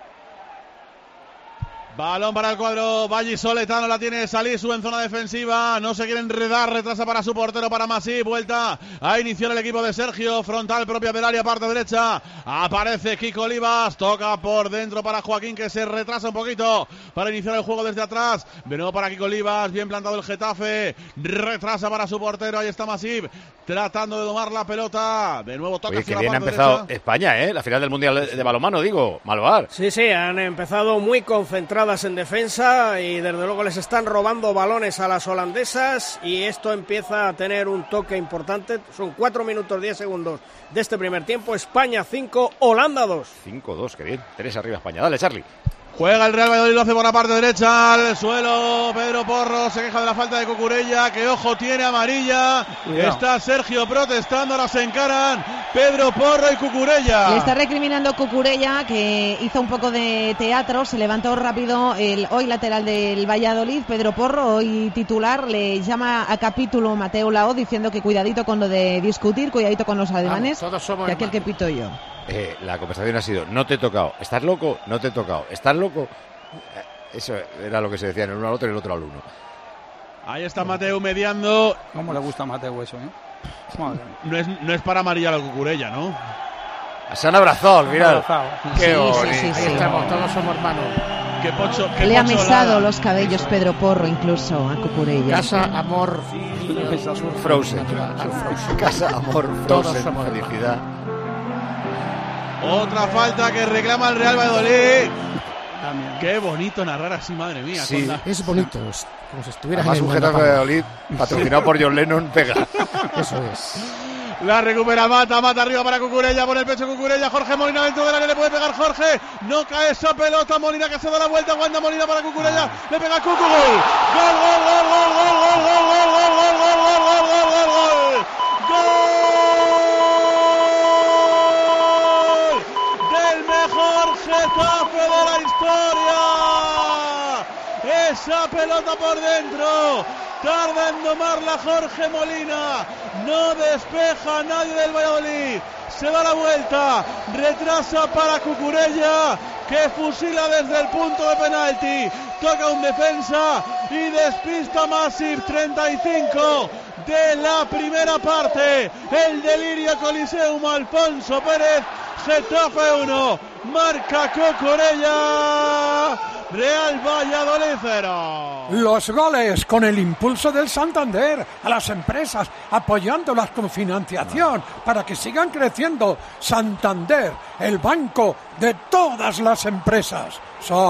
Balón para el cuadro vallisoletano, la tiene Salisu en zona defensiva, no se quiere enredar, retrasa para su portero, para Masip, vuelta a iniciar el equipo de Sergio, frontal propia del área, parte derecha, aparece Kiko Olivas, toca por dentro para Joaquín, que se retrasa un poquito para iniciar el juego desde atrás, de nuevo para Kiko Olivas, bien plantado el Getafe, retrasa para su portero, ahí está Masip, tratando de domar la pelota, de nuevo toca. Oye, hacia que la bien ha parte empezado derecha. España, la final del Mundial de balonmano, digo, Malvar. Sí, han empezado muy concentradas en defensa y desde luego les están robando balones a las holandesas y esto empieza a tener un toque importante. Son 4 minutos 10 segundos de este primer tiempo. España 5, Holanda 2. 5-2, qué bien. 3 arriba España. Dale, Charlie. Juega el Real Valladolid, lo hace por la parte derecha, al suelo, Pedro Porro se queja de la falta de Cucurella, que ojo tiene amarilla, Cuidado. Está Sergio protestando, ahora se encaran Pedro Porro y Cucurella. Le está recriminando Cucurella, que hizo un poco de teatro, se levantó rápido el hoy lateral del Valladolid, Pedro Porro, hoy titular, le llama a capítulo Mateo Lao diciendo que cuidadito con lo de discutir, cuidadito con los alemanes, todos somos que aquel que pito yo. La conversación ha sido, no te he tocado, ¿estás loco? No te he tocado, ¿estás loco? Eso era lo que se decía en el uno al otro y el otro al uno. Ahí está Mateo mediando. ¿Cómo le gusta a Mateo eso, Madre mía. No es para amarilla la Cucurella, ¿no? Se han abrazado al final. Qué bonito. Sí. Estamos, todos somos hermanos. Qué pocho, Le ha mesado los cabellos Pedro Porro incluso a Cucurella. Casa, amor, Frozen. Casa, amor, todos Frozen, somos felicidad. Otra falta que reclama el Real Valladolid. Qué bonito narrar así, madre mía. Sí. Es bonito, como si estuvieras Además, en un el Getafe Wanda Valladolid patrocinado por John Lennon pega. Eso es. La recupera Mata arriba para Cucurella, por el pecho Cucurella, Jorge Molina dentro del área, le puede pegar Jorge, no cae esa pelota, Molina que se da la vuelta, aguanta Molina para Cucurella, le pega Cucu, gol, gol, gol, gol, gol, gol, gol, gol, gol, gol, gol, gol, gol, gol, gol, gol, gol del mejor Getafe de la historia, esa pelota por dentro. Tarda en domarla Jorge Molina, no despeja a nadie del Valladolid, se da la vuelta, retrasa para Cucurella, que fusila desde el punto de penalti, toca un defensa y despista Masip. 35 de la primera parte, el delirio Coliseum, Alfonso Pérez, Getafe 1, marca Cucurella, Real Valladolid 0. Los goles con el impulso del Santander a las empresas, apoyándolas con financiación para que sigan creciendo. Santander, el banco de todas las empresas.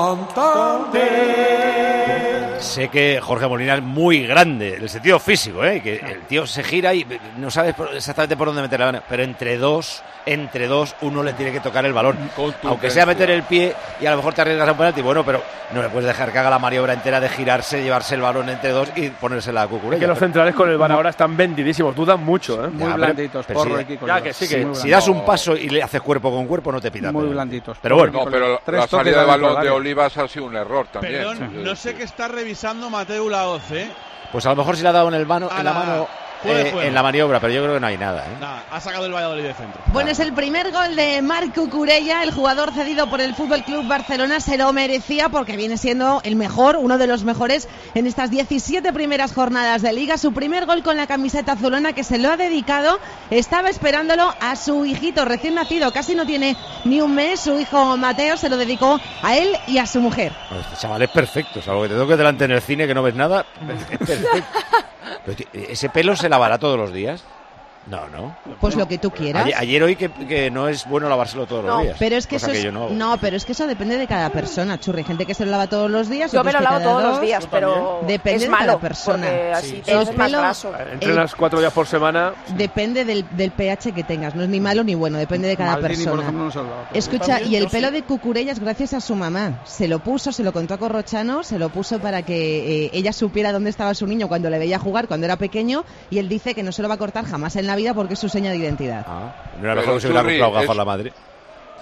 Santander. Sé que Jorge Molina es muy grande, en el sentido físico, que el tío se gira y no sabes exactamente por dónde meter la mano, pero entre dos uno le tiene que tocar el balón, aunque sea meter el pie y a lo mejor te arriesgas a un penalti, bueno, pero no le puedes dejar que haga la maniobra entera de girarse, llevarse el balón entre dos y ponérsela a Cucurella. Es que los centrales con el VAR ahora están vendidísimos, dudan mucho, Muy blanditos, Porro y Kiko. Ya que sí, que si das un paso y le haces cuerpo con cuerpo, no te pitan. Muy blanditos. Pero bueno. No, pero la salida de balón de Olivas ha sido un error también. Perdón, no sé qué está revisando Mateo Laoz, Pues a lo mejor si le ha dado en la mano en la maniobra, pero yo creo que no hay nada. Nada, ha sacado el Valladolid de centro. Bueno, es el primer gol de Marc Cucurella, el jugador cedido por el Fútbol Club Barcelona, se lo merecía porque viene siendo el mejor, uno de los mejores en estas 17 primeras jornadas de Liga. Su primer gol con la camiseta azulona, que se lo ha dedicado, estaba esperándolo a su hijito recién nacido, casi no tiene ni un mes, su hijo Mateo se lo dedicó a él y a su mujer. Bueno, este chaval es perfecto, salvo que te toques delante en el cine que no ves nada, es perfecto. Pero, ¿ese pelo se lavará todos los días? No. Pues lo que tú quieras. Ayer oí que no es bueno lavárselo todos los días. Pero es que eso pero es que eso depende de cada persona, Churri. Hay gente que se lo lava todos los días. Yo me lo lavo todos los días, pero depende es malo, de cada persona. Así es más graso. Entrenas 4 días por semana. Depende del pH que tengas. No es ni malo ni bueno, depende de cada Maldini, persona. por ejemplo, no se lo lava. Escucha, y el pelo de Cucurella es gracias a su mamá. Se lo puso, se lo contó a Corrochano, se lo puso para que ella supiera dónde estaba su niño cuando le veía jugar, cuando era pequeño, y él dice que no se lo va a cortar jamás en la vida porque es su seña de identidad. No era mejor que se hubiera comprado gafas la madre.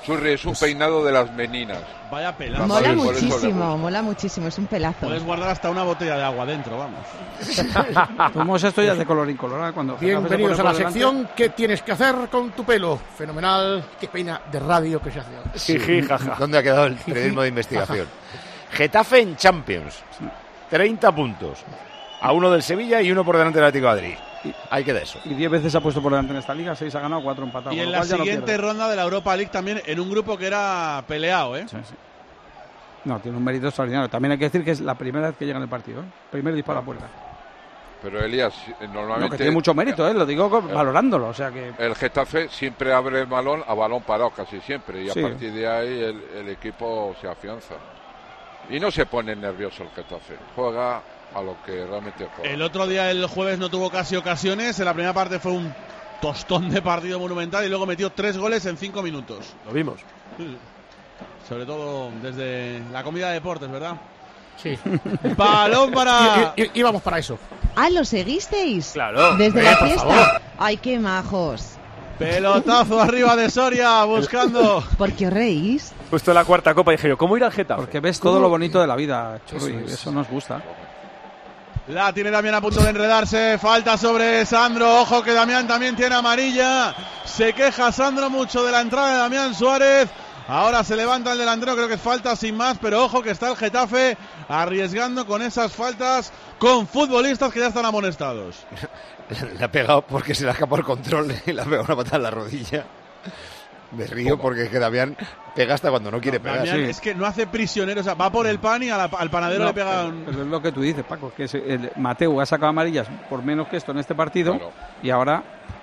Churri, es un peinado de las meninas. Vaya pelazo. Mola muchísimo, es un pelazo. Puedes guardar hasta una botella de agua dentro, vamos. Tomamos esto ya de color incolor. Cuando bienvenidos a la sección ¿Qué tienes que hacer con tu pelo? Fenomenal, qué pena de radio que se hace. Sí, ¿dónde ha quedado el periodismo de investigación? Getafe en Champions, 30 puntos, a 1 del Sevilla y 1 por delante del Atlético de Madrid. Hay que de eso. Y 10 veces ha puesto por delante en esta liga, 6 ha ganado, 4 empatados. Y en la siguiente ronda de la Europa League también en un grupo que era peleado, ¿eh? Sí. No, tiene un mérito extraordinario. También hay que decir que es la primera vez que llega en el partido, ¿eh? Primer disparo a puerta. Pero Elías, normalmente... No, que tiene mucho mérito, lo digo valorándolo, o sea que... El Getafe siempre abre el balón a balón parado casi siempre, y a Sí. partir de ahí el equipo se afianza. Y no se pone nervioso el Getafe, juega a lo que realmente juega. El otro día, el jueves, no tuvo casi ocasiones. En la primera parte fue un tostón de partido monumental y luego metió 3 goles en 5 minutos. Lo vimos. Sí. Sobre todo desde la comida de deportes, ¿verdad? Sí. Balón para... Íbamos para eso. Ah, ¿lo seguisteis? Claro. Desde la por fiesta. favor. Ay, qué majos. Pelotazo arriba de Soria, buscando... ¿Por qué os reís? Justo en la cuarta copa dije yo, ¿cómo ir al Getafe? Porque ves todo lo bonito de la vida, Churri, eso nos gusta. La tiene Damián a punto de enredarse. Falta sobre Sandro. Ojo que Damián también tiene amarilla. Se queja Sandro mucho de la entrada de Damián Suárez. Ahora se levanta el delantero, creo que es falta sin más, pero ojo que está el Getafe arriesgando con esas faltas con futbolistas que ya están amonestados. Le ha pegado porque se le ha escapado el control y le ha pegado una patada en la rodilla. Me río porque es que Damián pega hasta cuando no quiere pegar. Damián es que no hace prisionero, o sea, va por el pan y al panadero le pega un... Pero es lo que tú dices, Paco, que Mateu ha sacado amarillas por menos que esto en este partido, claro. Y ahora...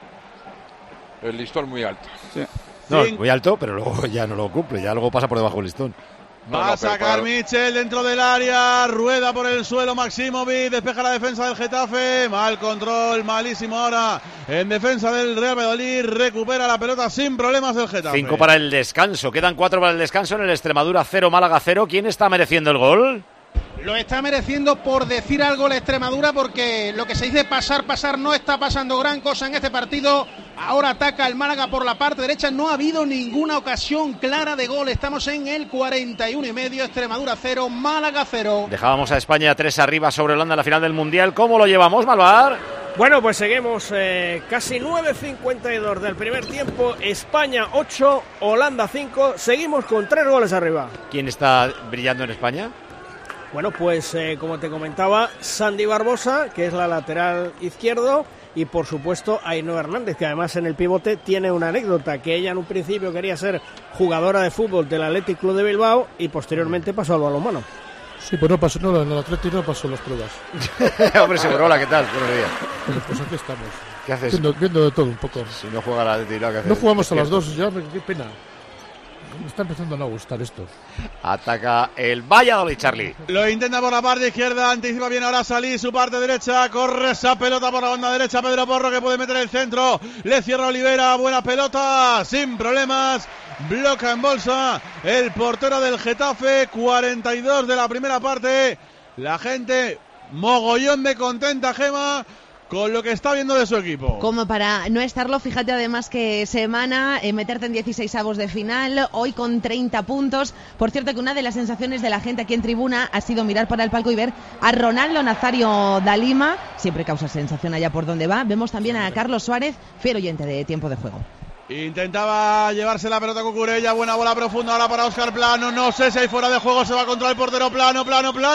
El listón muy alto. Sí. No, muy alto, pero luego ya no lo cumple, ya luego pasa por debajo del listón. Va a sacar Michel dentro del área, rueda por el suelo Maximovic, despeja la defensa del Getafe, mal control, malísimo ahora en defensa del Real Valladolid, recupera la pelota sin problemas del Getafe. 5 para el descanso, quedan 4 para el descanso en el Extremadura 0, Málaga 0. ¿Quién está mereciendo el gol? Lo está mereciendo, por decir algo, la Extremadura, porque lo que se dice pasar, no está pasando gran cosa en este partido. Ahora ataca el Málaga por la parte derecha, no ha habido ninguna ocasión clara de gol. Estamos en el 41,5, Extremadura 0, Málaga 0. Dejábamos a España 3 arriba sobre Holanda en la final del Mundial. ¿Cómo lo llevamos, Malvar? Bueno, pues seguimos casi 9:52 del primer tiempo. España 8, Holanda 5. Seguimos con 3 goles arriba. ¿Quién está brillando en España? Bueno, pues como te comentaba, Sandy Barbosa, que es la lateral izquierdo, y por supuesto Ainhoa Hernández, que además en el pivote tiene una anécdota, que ella en un principio quería ser jugadora de fútbol del Athletic Club de Bilbao y posteriormente pasó al balonmano. Sí, pues no pasó, no, en el Athletic no pasó las pruebas. Hombre, Segurola, ¿qué tal? Buenos días. Bueno, pues aquí estamos. ¿Qué haces? Viendo de todo un poco. Si no juega la Athletic, ¿qué haces? No jugamos a las 2, ya, qué pena. Me está empezando a no gustar esto. Ataca el Valladolid, Charlie. Lo intenta por la parte izquierda, anticipa bien ahora Salí, su parte derecha, corre esa pelota por la banda derecha, Pedro Porro que puede meter el centro, le cierra Olivera, buena pelota, sin problemas, bloca en bolsa el portero del Getafe, 42 de la primera parte, la gente mogollón de contenta, Gema, con lo que está viendo de su equipo. Como para no estarlo, fíjate además que semana meterte en 16avos de final, hoy con 30 puntos. Por cierto que una de las sensaciones de la gente aquí en tribuna ha sido mirar para el palco y ver a Ronaldo Nazario da Lima, siempre causa sensación allá por donde va. Vemos también a Carlos Suárez, fiel oyente de Tiempo de Juego. Intentaba llevarse la pelota Cucurella, buena bola profunda ahora para Óscar Plano, no sé si hay fuera de juego, se va contra el portero Plano,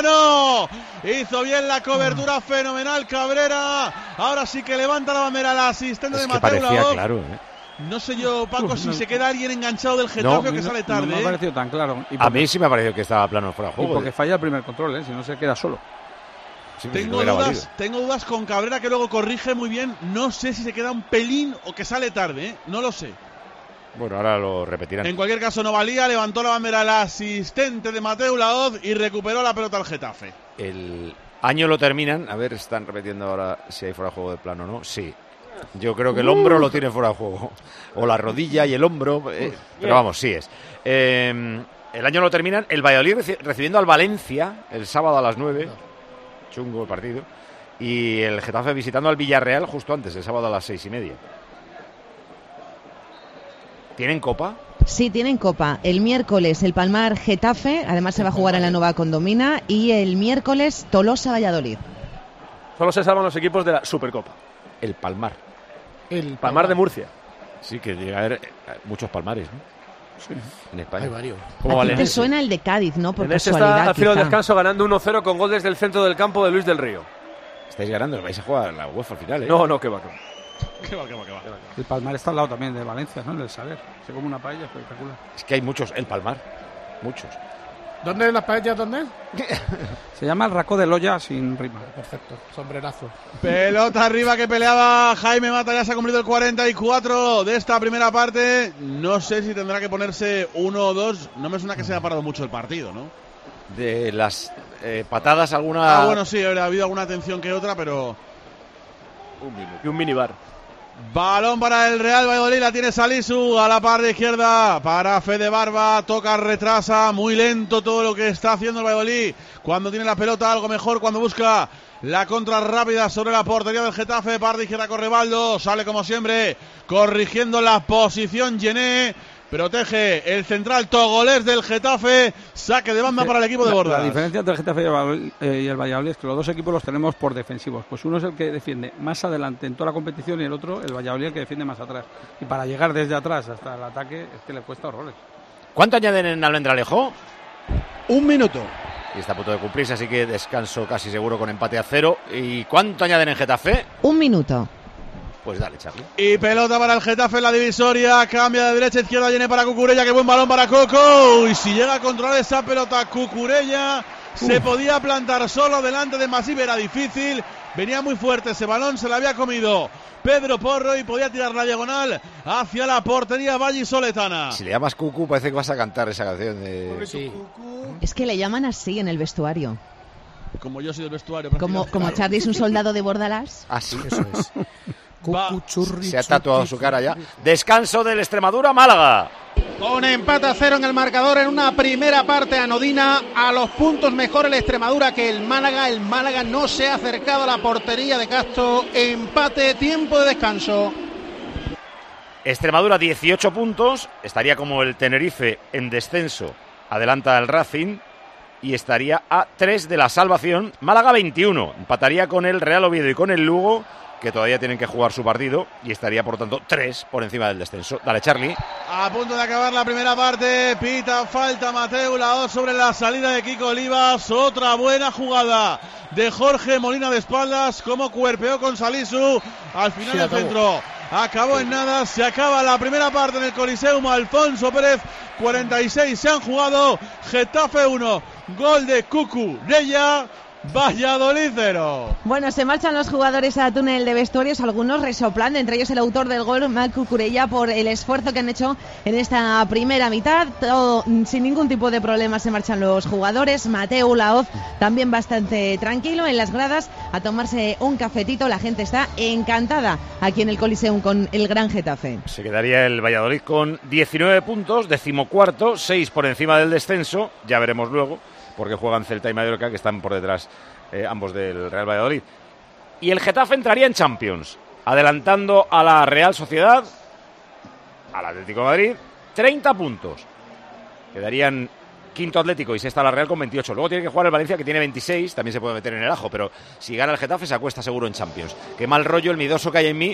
hizo bien la cobertura, fenomenal Cabrera, ahora sí que levanta la bandera la asistente de Mateu Laoz. Claro, No sé yo, Paco, si se queda alguien enganchado del Getafe o que sale tarde. No me ha parecido tan claro. A mí sí me ha parecido que estaba Plano fuera de juego. Y porque falla el primer control, si no se queda solo. Sí, tengo dudas con Cabrera, que luego corrige muy bien. No sé si se queda un pelín o que sale tarde, no lo sé. Bueno, ahora lo repetirán. En cualquier caso no valía, levantó la bandera el asistente de Mateu Laoz y recuperó la pelota al Getafe. El año lo terminan, a ver, están repitiendo ahora si hay fuera de juego de Plano o no. Sí, yo creo que el hombro lo tiene fuera de juego, o la rodilla y el hombro, pero vamos, sí es. El año lo terminan, el Valladolid recibiendo al Valencia el sábado a las 9. Chungo el partido, y el Getafe visitando al Villarreal justo antes, el sábado a las 6:30. ¿Tienen copa? Sí, tienen Copa. El miércoles el Palmar Getafe, además se va a jugar en la Nueva Condomina, y el miércoles Tolosa Valladolid. Solo se salvan los equipos de la Supercopa. El Palmar. El Palmar de Murcia. Sí, que llega a haber muchos palmares, ¿no? Sí. En España. Hay varios. ¿A ti te suena el de Cádiz, no? Por en este casualidad, está a filo de quizá. descanso ganando 1-0 con gol desde el centro del campo de Luis del Río. Estáis ganando, vais a jugar la UEFA al final, ¿eh? No, que va. ¿Qué va? El Palmar está al lado también de Valencia, ¿no? Del Saler. Se come una paella espectacular. Es que hay muchos, el Palmar. Muchos. ¿Dónde es las paellas? ¿Dónde? Se llama el Racó de Loya sin rima. Perfecto, sombrerazo. Pelota arriba que peleaba Jaime Mata, ya se ha cumplido el 44 de esta primera parte. No sé si tendrá que ponerse 1 o 2. No me suena que se haya parado mucho el partido, ¿no? De las patadas, alguna... Bueno, sí, ha habido alguna atención que otra, pero... Un minuto. Y un minibar. Balón para el Real Valladolid, la tiene Salisu a la parte izquierda para Fede Barba, toca, retrasa, muy lento todo lo que está haciendo el Valladolid. Cuando tiene la pelota algo mejor, cuando busca la contra rápida sobre la portería del Getafe, parte izquierda corre Baldo, sale como siempre, corrigiendo la posición Gené. Protege el central togolés del Getafe. Saque de banda para el equipo de Bordas. La diferencia entre el Getafe y el Valladolid es que los dos equipos los tenemos por defensivos. Pues uno es el que defiende más adelante en toda la competición y el otro, el Valladolid, el que defiende más atrás. Y para llegar desde atrás hasta el ataque es que le cuesta horrores. ¿Cuánto añaden en Almendralejo? 1 minuto. Y está a punto de cumplirse, así que descanso casi seguro con empate a 0. ¿Y cuánto añaden en Getafe? 1 minuto. Pues dale, Charlie. Y pelota para el Getafe en la divisoria. Cambia de derecha a izquierda, viene para Cucurella. Qué buen balón para Coco. Y si llega a controlar esa pelota Cucurella, se podía plantar solo delante de Masip. Era difícil. Venía muy fuerte ese balón. Se lo había comido Pedro Porro y podía tirar la diagonal hacia la portería vallisoletana. Si le llamas Cucu, parece que vas a cantar esa canción de... Sí. Es que le llaman así en el vestuario. Como yo soy del vestuario. Como Charlie es un soldado de Bordalás. Ah, sí. Eso es. Se ha tatuado su cara ya. Descanso del Extremadura-Málaga. Con empate a 0 en el marcador en una primera parte anodina. A los puntos mejor el Extremadura que el Málaga. El Málaga no se ha acercado a la portería de Castro. Empate, tiempo de descanso. Extremadura 18 puntos. Estaría como el Tenerife en descenso. Adelanta el Racing. Y estaría a 3 de la salvación. Málaga 21. Empataría con el Real Oviedo y con el Lugo, que todavía tienen que jugar su partido, y estaría por lo tanto 3 por encima del descenso. Dale, Charlie. A punto de acabar la primera parte, pita falta Mateu Laoz sobre la salida de Kiko Olivas. Otra buena jugada de Jorge Molina de espaldas, como cuerpeó con Salisu al final del centro. Acabó en nada, se acaba la primera parte en el Coliseum Alfonso Pérez. 46 se han jugado, Getafe 1, gol de Cucurella. Valladolid 0. Bueno, se marchan los jugadores a túnel de vestuarios, algunos resoplando, entre ellos el autor del gol, Marc Cucurella, por el esfuerzo que han hecho en esta primera mitad. Todo, sin ningún tipo de problema se marchan los jugadores. Mateu Laoz también bastante tranquilo en las gradas a tomarse un cafetito. La gente está encantada aquí en el Coliseum con el Gran Getafe. Se quedaría el Valladolid con 19 puntos, 14º, 6 por encima del descenso. Ya veremos luego, porque juegan Celta y Mallorca, que están por detrás ambos del Real Valladolid. Y el Getafe entraría en Champions, adelantando a la Real Sociedad, al Atlético de Madrid, 30 puntos. Quedarían quinto Atlético y sexta la Real con 28. Luego tiene que jugar el Valencia, que tiene 26, también se puede meter en el ajo, pero si gana el Getafe se acuesta seguro en Champions. Qué mal rollo el miedoso que hay en mí.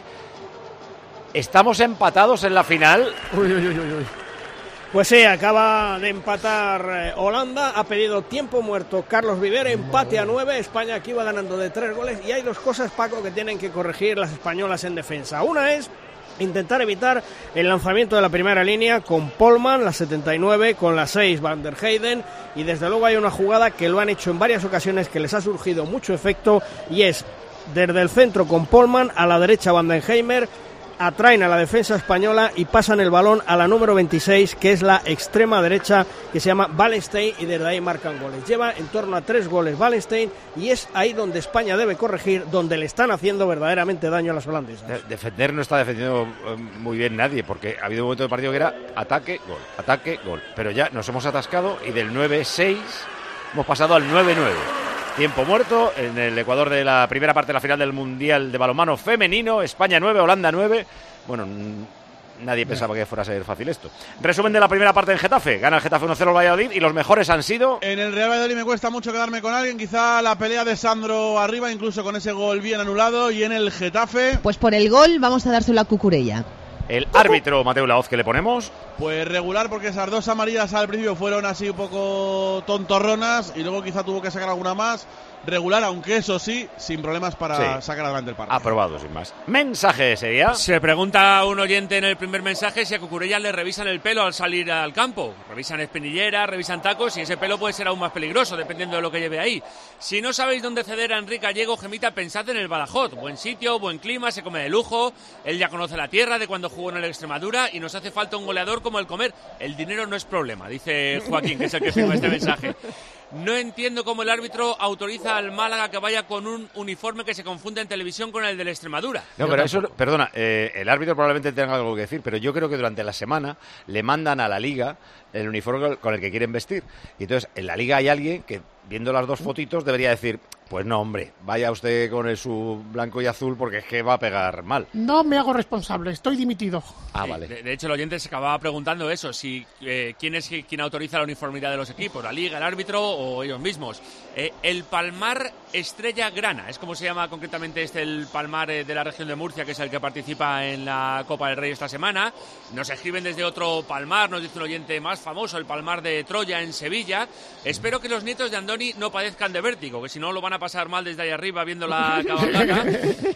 Estamos empatados en la final. Uy. Pues sí, acaba de empatar Holanda, ha pedido tiempo muerto Carlos Viver, empate a 9, España aquí va ganando de 3 goles y hay dos cosas, Paco, que tienen que corregir las españolas en defensa. Una es intentar evitar el lanzamiento de la primera línea con Polman, la 79, con la 6 Van der Heyden, y desde luego hay una jugada que lo han hecho en varias ocasiones que les ha surgido mucho efecto, y es desde el centro con Polman, a la derecha Van den Heimer, atraen a la defensa española y pasan el balón a la número 26, que es la extrema derecha, que se llama Wallenstein, y desde ahí marcan goles. Lleva en torno a 3 goles Wallenstein, y es ahí donde España debe corregir, donde le están haciendo verdaderamente daño a las holandesas. Defender no está defendiendo muy bien nadie, porque ha habido un momento del partido que era ataque, gol, pero ya nos hemos atascado y del 9-6 hemos pasado al 9-9. Tiempo muerto en el Ecuador de la primera parte de la final del Mundial de Balonmano Femenino. España 9, Holanda 9. Bueno, nadie pensaba que fuera a ser fácil esto. Resumen de la primera parte en Getafe. Gana el Getafe 1-0 al Valladolid y los mejores han sido... En el Real Valladolid me cuesta mucho quedarme con alguien, quizá la pelea de Sandro arriba, incluso con ese gol bien anulado, y en el Getafe... Pues por el gol vamos a dárselo a Cucurella. El árbitro Mateu Laoz, ¿qué le ponemos? Pues regular, porque esas 2 amarillas al principio fueron así un poco tontorronas y luego quizá tuvo que sacar alguna más. Regular, aunque eso sí, sin problemas para sacar adelante el partido. Aprobado, sin más. Mensaje sería... Se pregunta un oyente en el primer mensaje si a Cucurella le revisan el pelo al salir al campo. Revisan espinillera, revisan tacos y ese pelo puede ser aún más peligroso, dependiendo de lo que lleve ahí. Si no sabéis dónde ceder a Enrique Gallego, Gemita, pensad en el Badajoz. Buen sitio, buen clima, se come de lujo. Él ya conoce la tierra de cuando jugó en el Extremadura y nos hace falta un goleador como el Comer. El dinero no es problema, dice Joaquín, que es el que firma este mensaje. No entiendo cómo el árbitro autoriza al Málaga que vaya con un uniforme que se confunde en televisión con el del Extremadura. No, pero eso, perdona, el árbitro probablemente tenga algo que decir, pero yo creo que durante la semana le mandan a la Liga el uniforme con el que quieren vestir. Y entonces en la Liga hay alguien que, viendo las 2 fotitos, debería decir... Pues no, hombre, vaya usted con el su blanco y azul porque es que va a pegar mal. No me hago responsable, estoy dimitido. Ah, vale. De hecho, el oyente se acababa preguntando eso, si quién es quien autoriza la uniformidad de los equipos, la Liga, el árbitro o ellos mismos. El Palmar Estrella Grana, es como se llama concretamente el Palmar de la región de Murcia, que es el que participa en la Copa del Rey esta semana. Nos escriben desde otro Palmar, nos dice un oyente más famoso, el Palmar de Troya en Sevilla. Espero que los nietos de Andoni no padezcan de vértigo, que si no lo van a pasar mal desde ahí arriba viendo la cabalgata.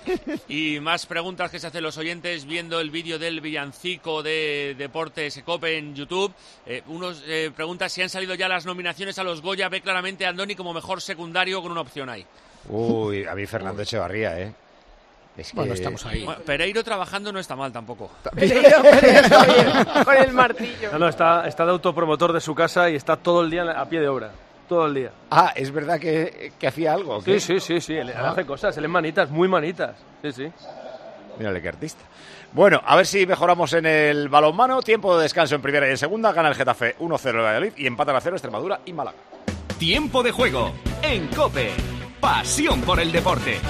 Y más preguntas que se hacen los oyentes viendo el vídeo del villancico de Deportes Ecope en YouTube. Unos preguntan si han salido ya las nominaciones a los Goya. Ve claramente a Andoni como mejor secundario con una opción ahí. Uy, a mí Fernando Echevarría, Es que... Bueno, estamos ahí. Bueno, Pereiro trabajando no está mal tampoco. Pereiro está bien, con el martillo. No, está de autopromotor de su casa y está todo el día a pie de obra. Todo el día. Ah, ¿es verdad que hacía algo? Sí. Él hace cosas, él es manitas, muy manitas. Sí. Mírale qué artista. Bueno, a ver si mejoramos en el balonmano. Tiempo de descanso en primera y en segunda. Gana el Getafe 1-0 el Valladolid y empatan a 0 Extremadura y Málaga. Tiempo de juego en COPE. Pasión por el deporte.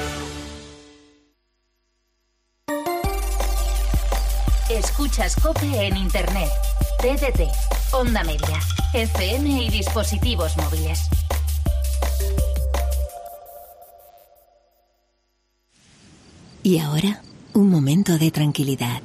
Escuchas COPE en Internet, TDT, Onda Media, FM y dispositivos móviles. Y ahora, un momento de tranquilidad.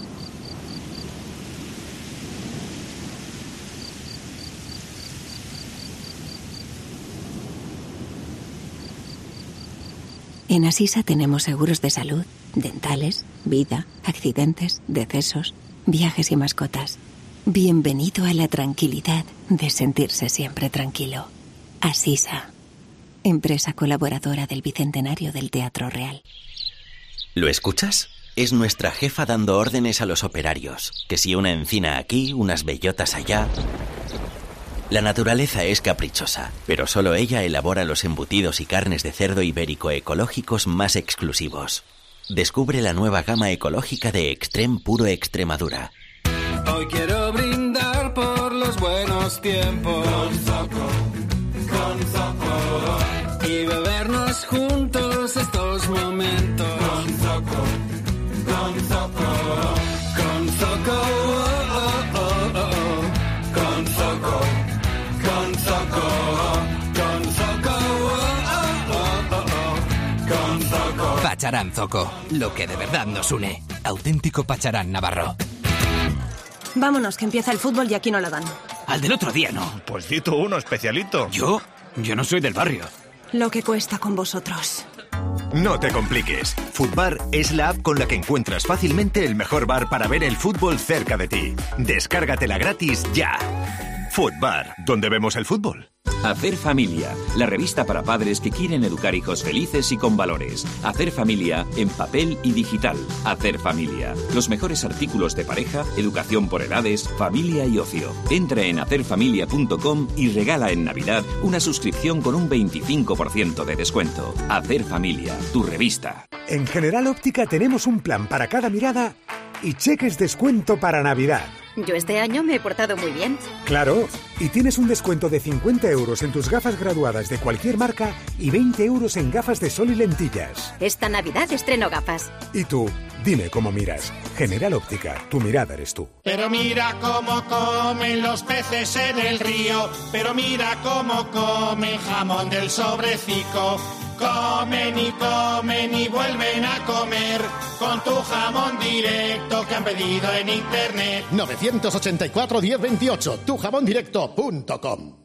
En Asisa tenemos seguros de salud, dentales, vida, accidentes, decesos, viajes y mascotas. Bienvenido a la tranquilidad de sentirse siempre tranquilo. Asisa, empresa colaboradora del Bicentenario del Teatro Real. ¿Lo escuchas? Es nuestra jefa dando órdenes a los operarios, que si una encina aquí, unas bellotas allá... La naturaleza es caprichosa, pero solo ella elabora los embutidos y carnes de cerdo ibérico ecológicos más exclusivos. Descubre la nueva gama ecológica de Extrem Puro Extremadura. Hoy quiero brindar por los buenos tiempos con Zoco y bebernos juntos estos momentos con Zoco con Zoco con Zoco con Zoco con Zoco. Pacharán Zoco, lo que de verdad nos une. Auténtico Pacharán Navarro. Vámonos, que empieza el fútbol y aquí no la dan. Al del otro día no. Pues di tú uno especialito. ¿Yo? Yo no soy del barrio. Lo que cuesta con vosotros. No te compliques. Futbar es la app con la que encuentras fácilmente el mejor bar para ver el fútbol cerca de ti. Descárgatela gratis ya. Futbar, donde vemos el fútbol. Hacer Familia, la revista para padres que quieren educar hijos felices y con valores. Hacer Familia en papel y digital. Hacer Familia, los mejores artículos de pareja, educación por edades, familia y ocio. Entra en hacerfamilia.com y regala en Navidad una suscripción con un 25% de descuento. Hacer Familia, tu revista. En General Óptica tenemos un plan para cada mirada y cheques descuento para Navidad. Yo este año me he portado muy bien. Claro, y tienes un descuento de 50 euros en tus gafas graduadas de cualquier marca y 20 euros en gafas de sol y lentillas. Esta Navidad estreno gafas. ¿Y tú, Dime cómo miras. General Óptica, tu mirada eres tú. Pero mira cómo comen los peces en el río, pero mira cómo comen jamón del Sobrecico. Comen y vuelven a comer con tu jamón directo que han pedido en internet. 984 1028, tujamondirecto.com.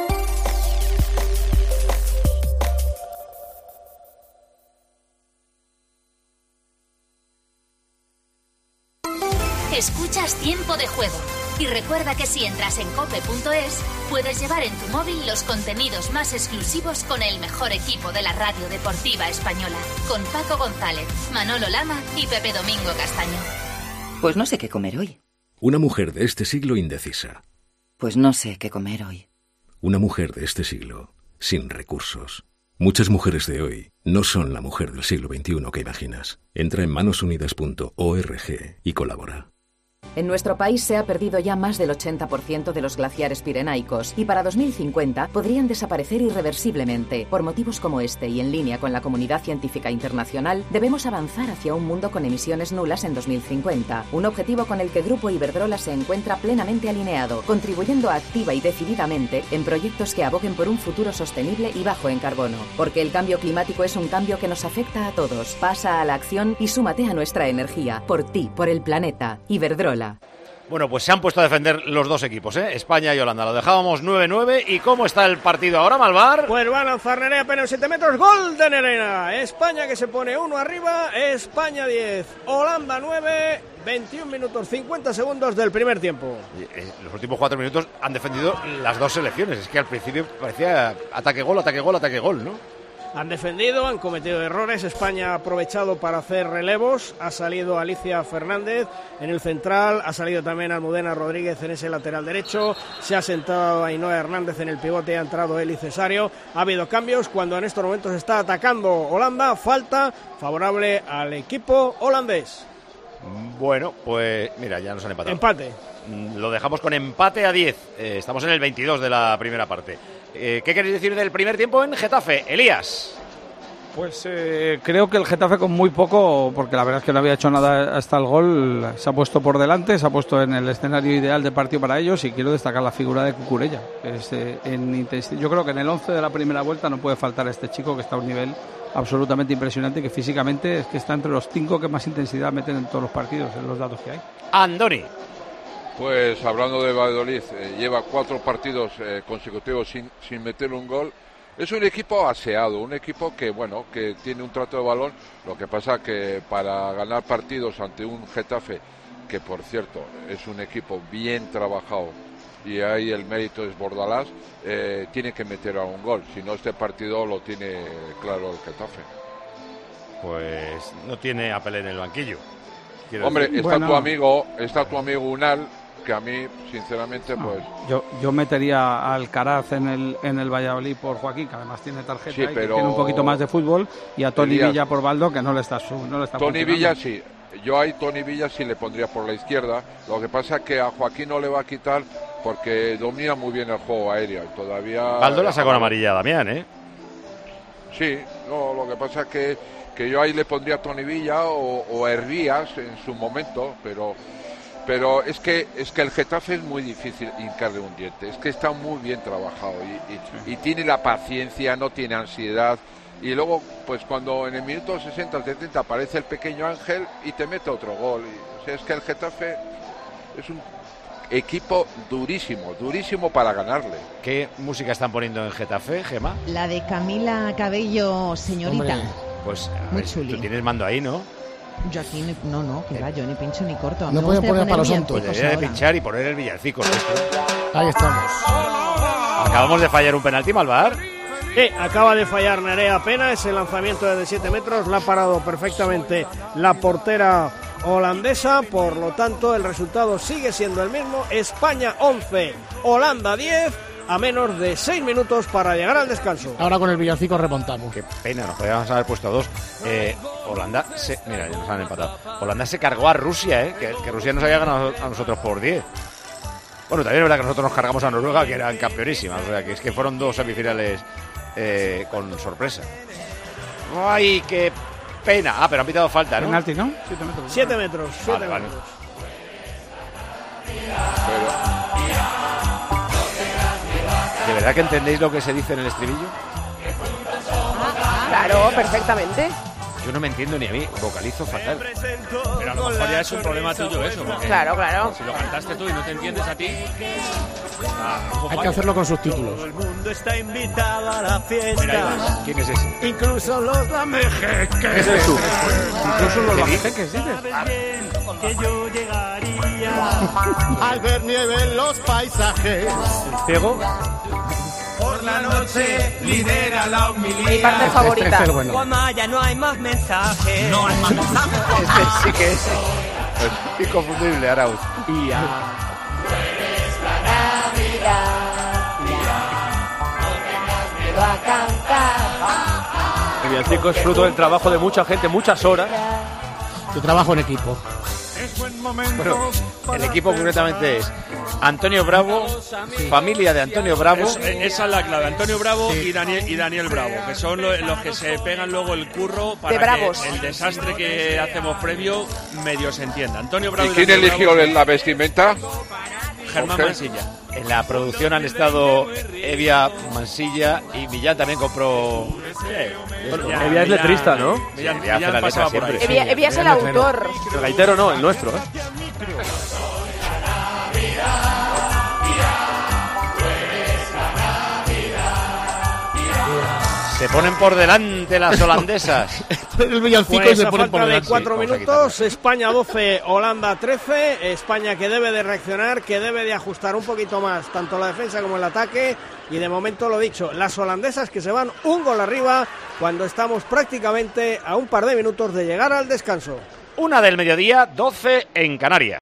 Escuchas Tiempo de Juego. Y recuerda que si entras en cope.es, puedes llevar en tu móvil los contenidos más exclusivos con el mejor equipo de la radio deportiva española. Con Paco González, Manolo Lama y Pepe Domingo Castaño. Pues no sé qué comer hoy. Una mujer de este siglo indecisa. Pues no sé qué comer hoy. Una mujer de este siglo sin recursos. Muchas mujeres de hoy no son la mujer del siglo XXI que imaginas. Entra en manosunidas.org y colabora. En nuestro país se ha perdido ya más del 80% de los glaciares pirenaicos y para 2050 podrían desaparecer irreversiblemente. Por motivos como este y en línea con la comunidad científica internacional, debemos avanzar hacia un mundo con emisiones nulas en 2050, un objetivo con el que Grupo Iberdrola se encuentra plenamente alineado, contribuyendo activa y decididamente en proyectos que aboguen por un futuro sostenible y bajo en carbono. Porque el cambio climático es un cambio que nos afecta a todos. Pasa a la acción y súmate a nuestra energía. Por ti, por el planeta. Iberdrola. Bueno, pues se han puesto a defender los dos equipos, España y Holanda. Lo dejábamos 9-9. ¿Y cómo está el partido ahora, Malvar? Pues va a lanzar Nerea apenas 7 metros. Gol de Nerea. España que se pone 1 arriba. España 10. Holanda 9. 21 minutos 50 segundos del primer tiempo. Los últimos 4 minutos han defendido las dos selecciones. Es que al principio parecía ataque-gol, ataque-gol, ataque-gol, ¿no? Han defendido, han cometido errores. España ha aprovechado para hacer relevos. Ha salido Alicia Fernández en el central. Ha salido también Almudena Rodríguez en ese lateral derecho. Se ha sentado Ainhoa Hernández en el pivote. Ha entrado Eli Cesario. Ha habido cambios cuando en estos momentos está atacando Holanda. Falta favorable al equipo holandés. Bueno, pues mira, ya nos han empatado. Empate. Lo dejamos con empate a 10. Estamos en el 22 de la primera parte. ¿Qué queréis decir del primer tiempo en Getafe? Elías. Pues creo que el Getafe con muy poco, porque la verdad es que no había hecho nada hasta el gol, se ha puesto por delante, se ha puesto en el escenario ideal de partido para ellos y quiero destacar la figura de Cucurella. Yo creo que en el 11 de la primera vuelta no puede faltar este chico que está a un nivel absolutamente impresionante y que físicamente es que está entre los 5 que más intensidad meten en todos los partidos, en los datos que hay. Andoni. Pues hablando de Valladolid, lleva 4 partidos consecutivos sin meter un gol. Es un equipo aseado, un equipo que bueno, que tiene un trato de balón. Lo que pasa que para ganar partidos ante un Getafe, que por cierto es un equipo bien trabajado y ahí el mérito es Bordalás, tiene que meter a un gol. Si no, este partido lo tiene claro el Getafe. Pues no tiene a Pelé en el banquillo. Hombre, está tu amigo Unal, que a mí, sinceramente, pues... Yo metería a Alcaraz en el Valladolid por Joaquín, que además tiene tarjeta sí, y que tiene un poquito más de fútbol, y a Toni Villa por Baldo, que no le está Toni Villa sí, yo ahí Toni Villa sí le pondría por la izquierda. Lo que pasa es que a Joaquín no le va a quitar porque domina muy bien el juego aéreo. Todavía... Baldo la sacó una amarilla a Damián, Sí, no, lo que pasa es que yo ahí le pondría a Toni Villa o a Hervías en su momento, pero es que el Getafe es muy difícil hincarle un diente. Es que está muy bien trabajado y tiene la paciencia, no tiene ansiedad. Y luego, pues cuando en el minuto 60-70 aparece el pequeño Ángel y te mete otro gol. O sea, es que el Getafe es un equipo durísimo para ganarle. ¿Qué música están poniendo en Getafe, Gemma? La de Camila Cabello, señorita. Hombre, pues muy chuli. Tú tienes mando ahí, ¿no? Yo aquí no, que va, yo ni pincho ni corto. No pueden poner para los tontos. Debería de pinchar y poner el villancico. Ahí estamos. Acabamos de fallar un penalti, Malvar. Sí, acaba de fallar Nerea Pena, ese lanzamiento de 7 metros, la ha parado perfectamente la portera holandesa, por lo tanto el resultado sigue siendo el mismo, España 11, Holanda 10, a menos de 6 minutos para llegar al descanso. Ahora con el villancico remontamos. Qué pena, nos podríamos haber puesto 2. Holanda, mira, ya nos han empatado. Holanda se cargó a Rusia, que Rusia nos había ganado a nosotros por 10. Bueno, también es verdad que nosotros nos cargamos a Noruega, que eran campeonísimas, o sea, que es que fueron 2 semifinales con sorpresa. ¡Ay, qué pena. Ah, pero han pitado falta, ¿no? Penalti, ¿no? 7 metros. 7 Vale. metros. ¿De verdad que entendéis lo que se dice en el estribillo? Claro, perfectamente. Yo no me entiendo ni a mí, vocalizo fatal. Pero a lo mejor ya es un problema tuyo eso. Porque Claro, claro. Si lo cantaste tú y no te entiendes a ti... Hay que hacerlo con subtítulos. Todo el mundo está invitado a la fiesta. ¿Quién es ese? Incluso los lamejeques. Ese es tú. Incluso los lamejeques, dices. Que yo llegaría. Al ver nieve en los paisajes. El ciego. Por la noche lidera la humildad. Mi parte favorita. Este es el bueno. Ya no hay más mensajes. No hay más mensajes. Este sí que es inconfundible, Arauz. Y ya. El villancico es fruto del trabajo de mucha gente, muchas horas. Tu trabajo en equipo. Bueno, el equipo concretamente es Antonio Bravo, familia de Antonio Bravo. Esa es la clave, Antonio Bravo y Daniel Bravo, que son los que se pegan luego el curro De para bravos. que el desastre que hacemos previo medio se entienda. Antonio Bravo ¿Y quién Daniel eligió Bravo, la vestimenta? Germán ¿Por qué? Mansilla. En la producción han estado Evia Mansilla y Millán también compró. Evia es letrista, ¿no? Millán Millán hace la letra pasaba por siempre. ahí. Evia es el autor. El gaitero no, el nuestro, ¿eh? Se ponen por delante las holandesas. El villancico Pues se a pone por falta de delante. 4 vamos a minutos, España 12, Holanda 13. España que debe de reaccionar, que debe de ajustar un poquito más tanto la defensa como el ataque. Y de momento lo dicho, las holandesas que se van un gol arriba cuando estamos prácticamente a un par de minutos de llegar al descanso. 1 del mediodía, 12 en Canarias.